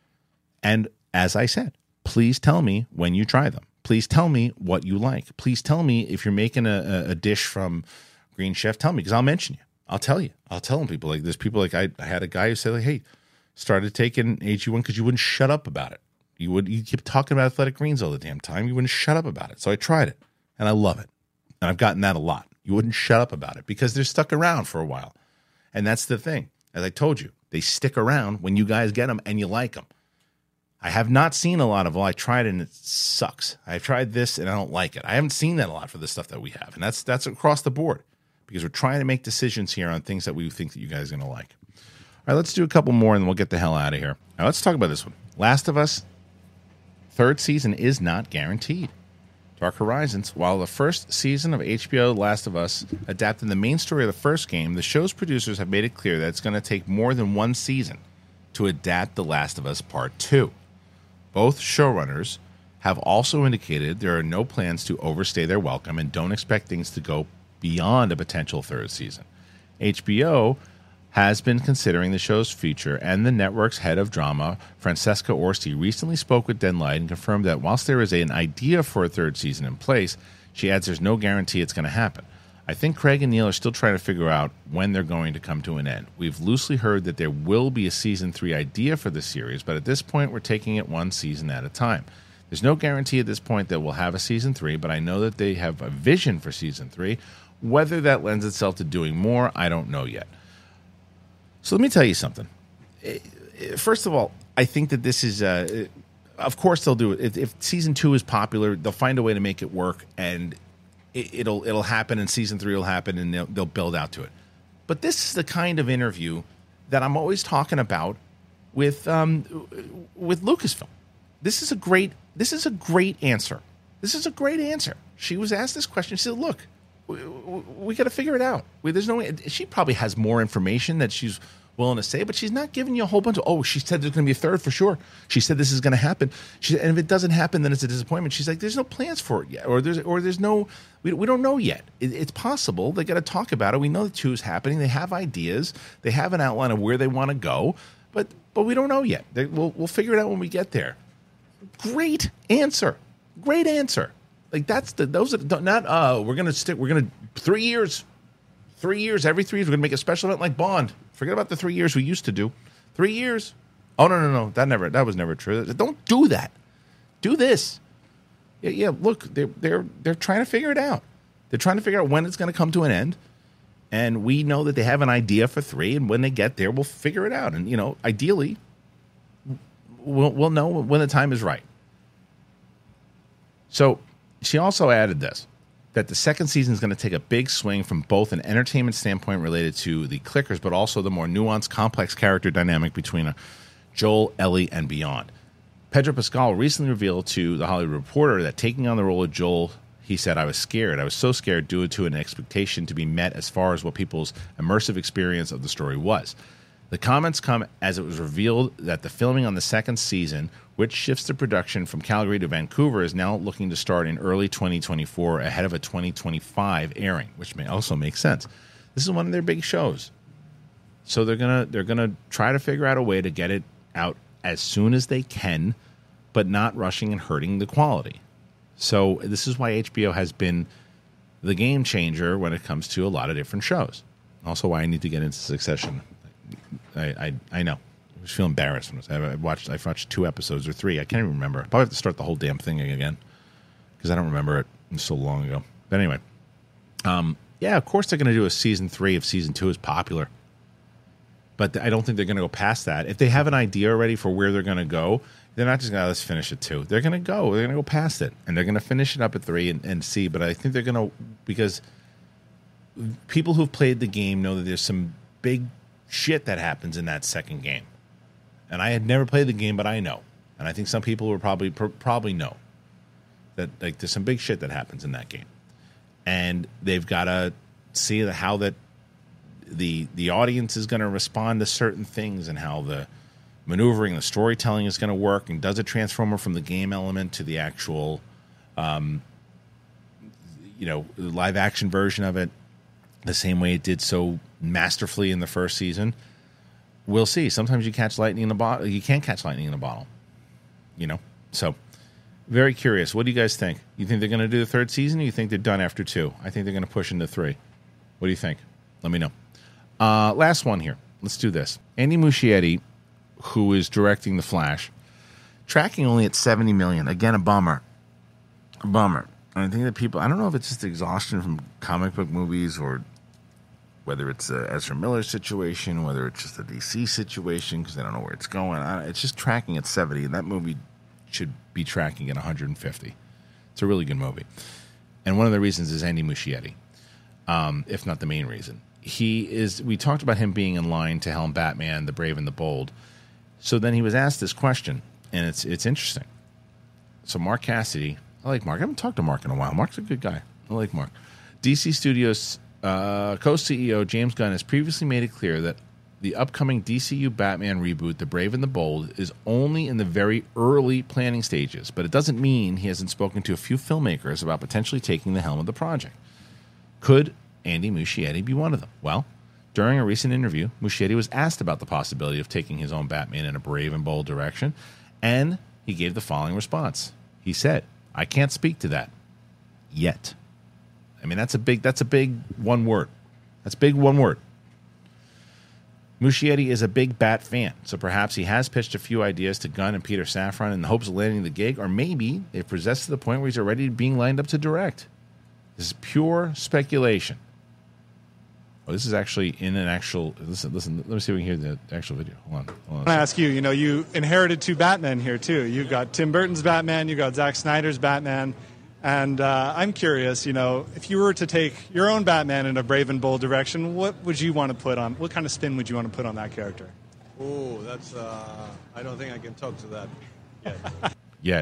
And as I said, please tell me when you try them. Please tell me what you like. Please tell me if you're making a, a dish from Green Chef. Tell me, because I'll mention you. I'll tell you. I'll tell them people. Like, there's people like I, I had a guy who said, like, hey, started taking A G one because you wouldn't shut up about it. You would you keep talking about Athletic Greens all the damn time. You wouldn't shut up about it. So I tried it, and I love it. And I've gotten that a lot. You wouldn't shut up about it because they're stuck around for a while. And that's the thing. As I told you, they stick around when you guys get them and you like them. I have not seen a lot of, well, I tried it and it sucks. I tried this and I don't like it. I haven't seen that a lot for the stuff that we have. And that's that's across the board because we're trying to make decisions here on things that we think that you guys are going to like. All right, let's do a couple more and then we'll get the hell out of here. Now, let's talk about this one. Last of Us, third season is not guaranteed. Dark Horizons, while the first season of H B O Last of Us adapted the main story of the first game, the show's producers have made it clear that it's going to take more than one season to adapt The Last of Us Part two. Both showrunners have also indicated there are no plans to overstay their welcome and don't expect things to go beyond a potential third season. H B O has been considering the show's future, and the network's head of drama, Francesca Orsi, recently spoke with Deadline and confirmed that whilst there is an idea for a third season in place, she adds there's no guarantee it's going to happen. I think Craig and Neil are still trying to figure out when they're going to come to an end. We've loosely heard that there will be a season three idea for the series, but at this point, we're taking it one season at a time. There's no guarantee at this point that we'll have a season three, but I know that they have a vision for season three. Whether that lends itself to doing more, I don't know yet. So let me tell you something. First of all, I think that this is, uh, of course they'll do it. If, if season two is popular, they'll find a way to make it work, and It'll it'll happen, and season three will happen, and they'll, they'll build out to it. But this is the kind of interview that I'm always talking about with um, with Lucasfilm. This is a great this is a great answer. This is a great answer. She was asked this question. She said, "Look, we, we got to figure it out. We, there's no. She probably has more information that she's willing to say, but she's not giving you a whole bunch of, oh, she said there's going to be a third for sure. She said this is going to happen. She said, and if it doesn't happen, then it's a disappointment. She's like, there's no plans for it yet, or there's or there's no, we, we don't know yet. It, it's possible. They got to talk about it. We know the two is happening. They have ideas. They have an outline of where they want to go, but but we don't know yet. They, we'll we'll figure it out when we get there. Great answer. Great answer. Like that's the those are not. Uh, we're gonna stick. We're gonna three years. Three years, every three years, we're going to make a special event like Bond. Forget about the three years we used to do. Three years. Oh, no, no, no. That never. That was never true. Don't do that. Do this. Yeah, yeah look, they're, they're, they're trying to figure it out. They're trying to figure out when it's going to come to an end. And we know that they have an idea for three, and when they get there, we'll figure it out. And, you know, ideally, we'll, we'll know when the time is right. So she also added this, that the second season is going to take a big swing from both an entertainment standpoint related to the clickers, but also the more nuanced, complex character dynamic between uh, Joel, Ellie, and beyond. Pedro Pascal recently revealed to The Hollywood Reporter that taking on the role of Joel, he said, I was scared. I was so scared due to an expectation to be met as far as what people's immersive experience of the story was. The comments come as it was revealed that the filming on the second season, which shifts the production from Calgary to Vancouver, is now looking to start in early twenty twenty-four ahead of a twenty twenty-five airing, which may also make sense. This is one of their big shows. So they're gonna they're gonna try to figure out a way to get it out as soon as they can, but not rushing and hurting the quality. So this is why H B O has been the game changer when it comes to a lot of different shows. Also why I need to get into Succession. I I, I know. I just feel embarrassed. I watched I watched two episodes or three. I can't even remember. Probably have to start the whole damn thing again because I don't remember it. It was so long ago. But anyway, um, yeah, of course they're going to do a season three if season two is popular. But I don't think they're going to go past that. If they have an idea already for where they're going to go, they're not just going to let's finish it two. They're going to go. They're going to go past it, and they're going to finish it up at three and, and see. But I think they're going to, because people who've played the game know that there's some big shit that happens in that second game. And I had never played the game, but I know. And I think some people will probably probably know that like there's some big shit that happens in that game. And they've got to see the, how that the the audience is going to respond to certain things and how the maneuvering, the storytelling is going to work, and does it transform from the game element to the actual, um, you know, live action version of it the same way it did so masterfully in the first season. We'll see. Sometimes you catch lightning in a bottle. You can't catch lightning in a bottle, you know? So very curious. What do you guys think? You think they're going to do the third season, or you think they're done after two? I think they're going to push into three. What do you think? Let me know. Uh, last one here. Let's do this. Andy Muschietti, who is directing The Flash, tracking only at seventy million dollars. Again, a bummer. A bummer. And I think that people, I don't know if it's just exhaustion from comic book movies, or whether it's a Ezra Miller situation, whether it's just a D C situation, because they don't know where it's going. It's just tracking at seventy, and that movie should be tracking at one hundred fifty. It's a really good movie. And one of the reasons is Andy Muschietti, um, if not the main reason. He is, we talked about him being in line to helm Batman, The Brave and the Bold. So then he was asked this question, and it's it's interesting. So Mark Cassidy, I like Mark. I haven't talked to Mark in a while. Mark's a good guy. I like Mark. D C Studios uh, co-C E O James Gunn has previously made it clear that the upcoming D C U Batman reboot, The Brave and the Bold, is only in the very early planning stages, but it doesn't mean he hasn't spoken to a few filmmakers about potentially taking the helm of the project. Could Andy Muschietti be one of them? Well, during a recent interview, Muschietti was asked about the possibility of taking his own Batman in a brave and bold direction, and he gave the following response. He said, I can't speak to that yet. I mean, that's a big, that's a big one word. That's big one word. Muschietti is a big Bat fan, so perhaps he has pitched a few ideas to Gunn and Peter Safran in the hopes of landing the gig, or maybe they've progressed to the point where he's already being lined up to direct. This is pure speculation. Oh, this is actually in an actual. Listen, listen. Let me see if we can hear the actual video. Hold on. Hold on I want to ask you. You know, you inherited two Batmen here too. You've got Tim Burton's Batman. You got Zack Snyder's Batman, and uh, I'm curious. You know, if you were to take your own Batman in a brave and bold direction, what would you want to put on? What kind of spin would you want to put on that character? Oh, that's. Uh, I don't think I can talk to that yet. Yet,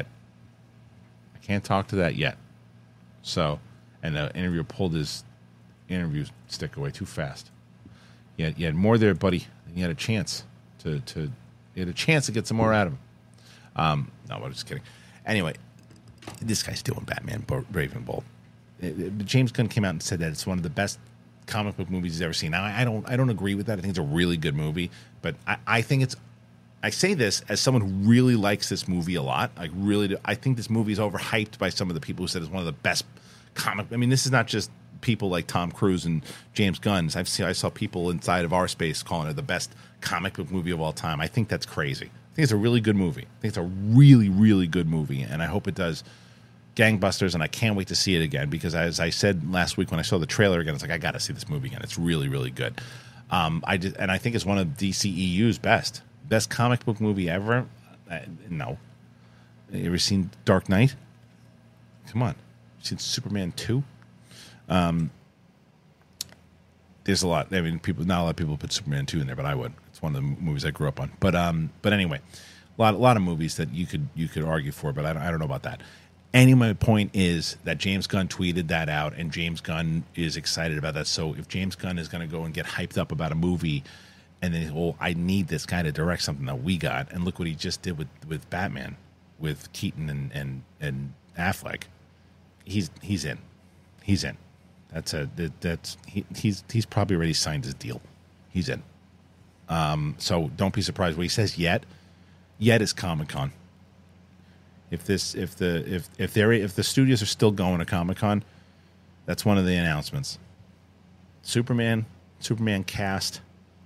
I can't talk to that yet. So, and the interviewer pulled his interview stick away too fast. You had, you had more there, buddy. You had a chance to, to you had a chance to get some more out of him. Um, no, I'm just kidding. Anyway, this guy's doing Batman, Brave and Bold. It, it, James Gunn came out and said that it's one of the best comic book movies he's ever seen. Now, I, I don't, I don't agree with that. I think it's a really good movie, but I, I think it's. I say this as someone who really likes this movie a lot. I really do. I think this movie is overhyped by some of the people who said it's one of the best comic. I mean, this is not just people like Tom Cruise and James Gunn. I've seen, I saw people inside of our space calling it the best comic book movie of all time. I think that's crazy. I think it's a really good movie. I think it's a really, really good movie, and I hope it does gangbusters, and I can't wait to see it again because, as I said last week when I saw the trailer again, it's like, I got to see this movie again. It's really, really good. Um, I just, and I think it's one of D C E U's best. Best comic book movie ever? Uh, no. You ever seen Dark Knight? Come on. seen Superman two. Um, there's a lot. I mean, people not a lot of people put Superman two in there, but I would. It's one of the movies I grew up on. But um, but anyway, a lot a lot of movies that you could you could argue for, but I don't, I don't know about that. Anyway, my point is that James Gunn tweeted that out, and James Gunn is excited about that. So if James Gunn is going to go and get hyped up about a movie, and then, oh, I need this guy to direct something that we got, and look what he just did with, with Batman, with Keaton and, and, and Affleck. He's he's in, he's in. That's a that, that's he, he's he's probably already signed his deal. He's in. Um, so don't be surprised when he says yet. Yet is Comic-Con. If this, if the, if if they if the studios are still going to Comic-Con, that's one of the announcements. Superman, Superman cast,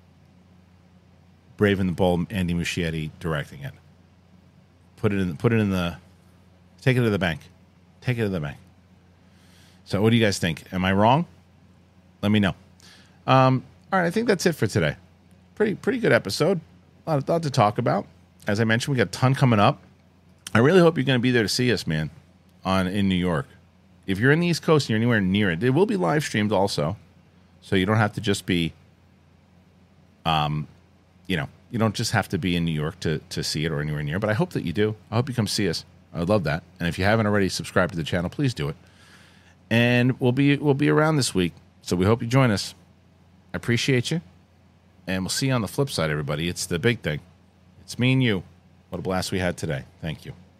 Brave and the Bold, Andy Muschietti directing it. Put it in, put it in the, take it to the bank, take it to the bank. So, what do you guys think? Am I wrong? Let me know. Um, all right, I think that's it for today. Pretty pretty good episode. A lot, a lot to talk about. As I mentioned, we got a ton coming up. I really hope you're going to be there to see us, man, on in New York. If you're in the East Coast and you're anywhere near it, it will be live streamed also, so you don't have to just be, um, you know, you don't just have to be in New York to to see it or anywhere near. But I hope that you do. I hope you come see us. I would love that. And if you haven't already subscribed to the channel, please do it. And we'll be we'll be around this week, so we hope you join us. I appreciate you, and we'll see you on the flip side, everybody. It's the big thing. It's me and you. What a blast we had today. Thank you.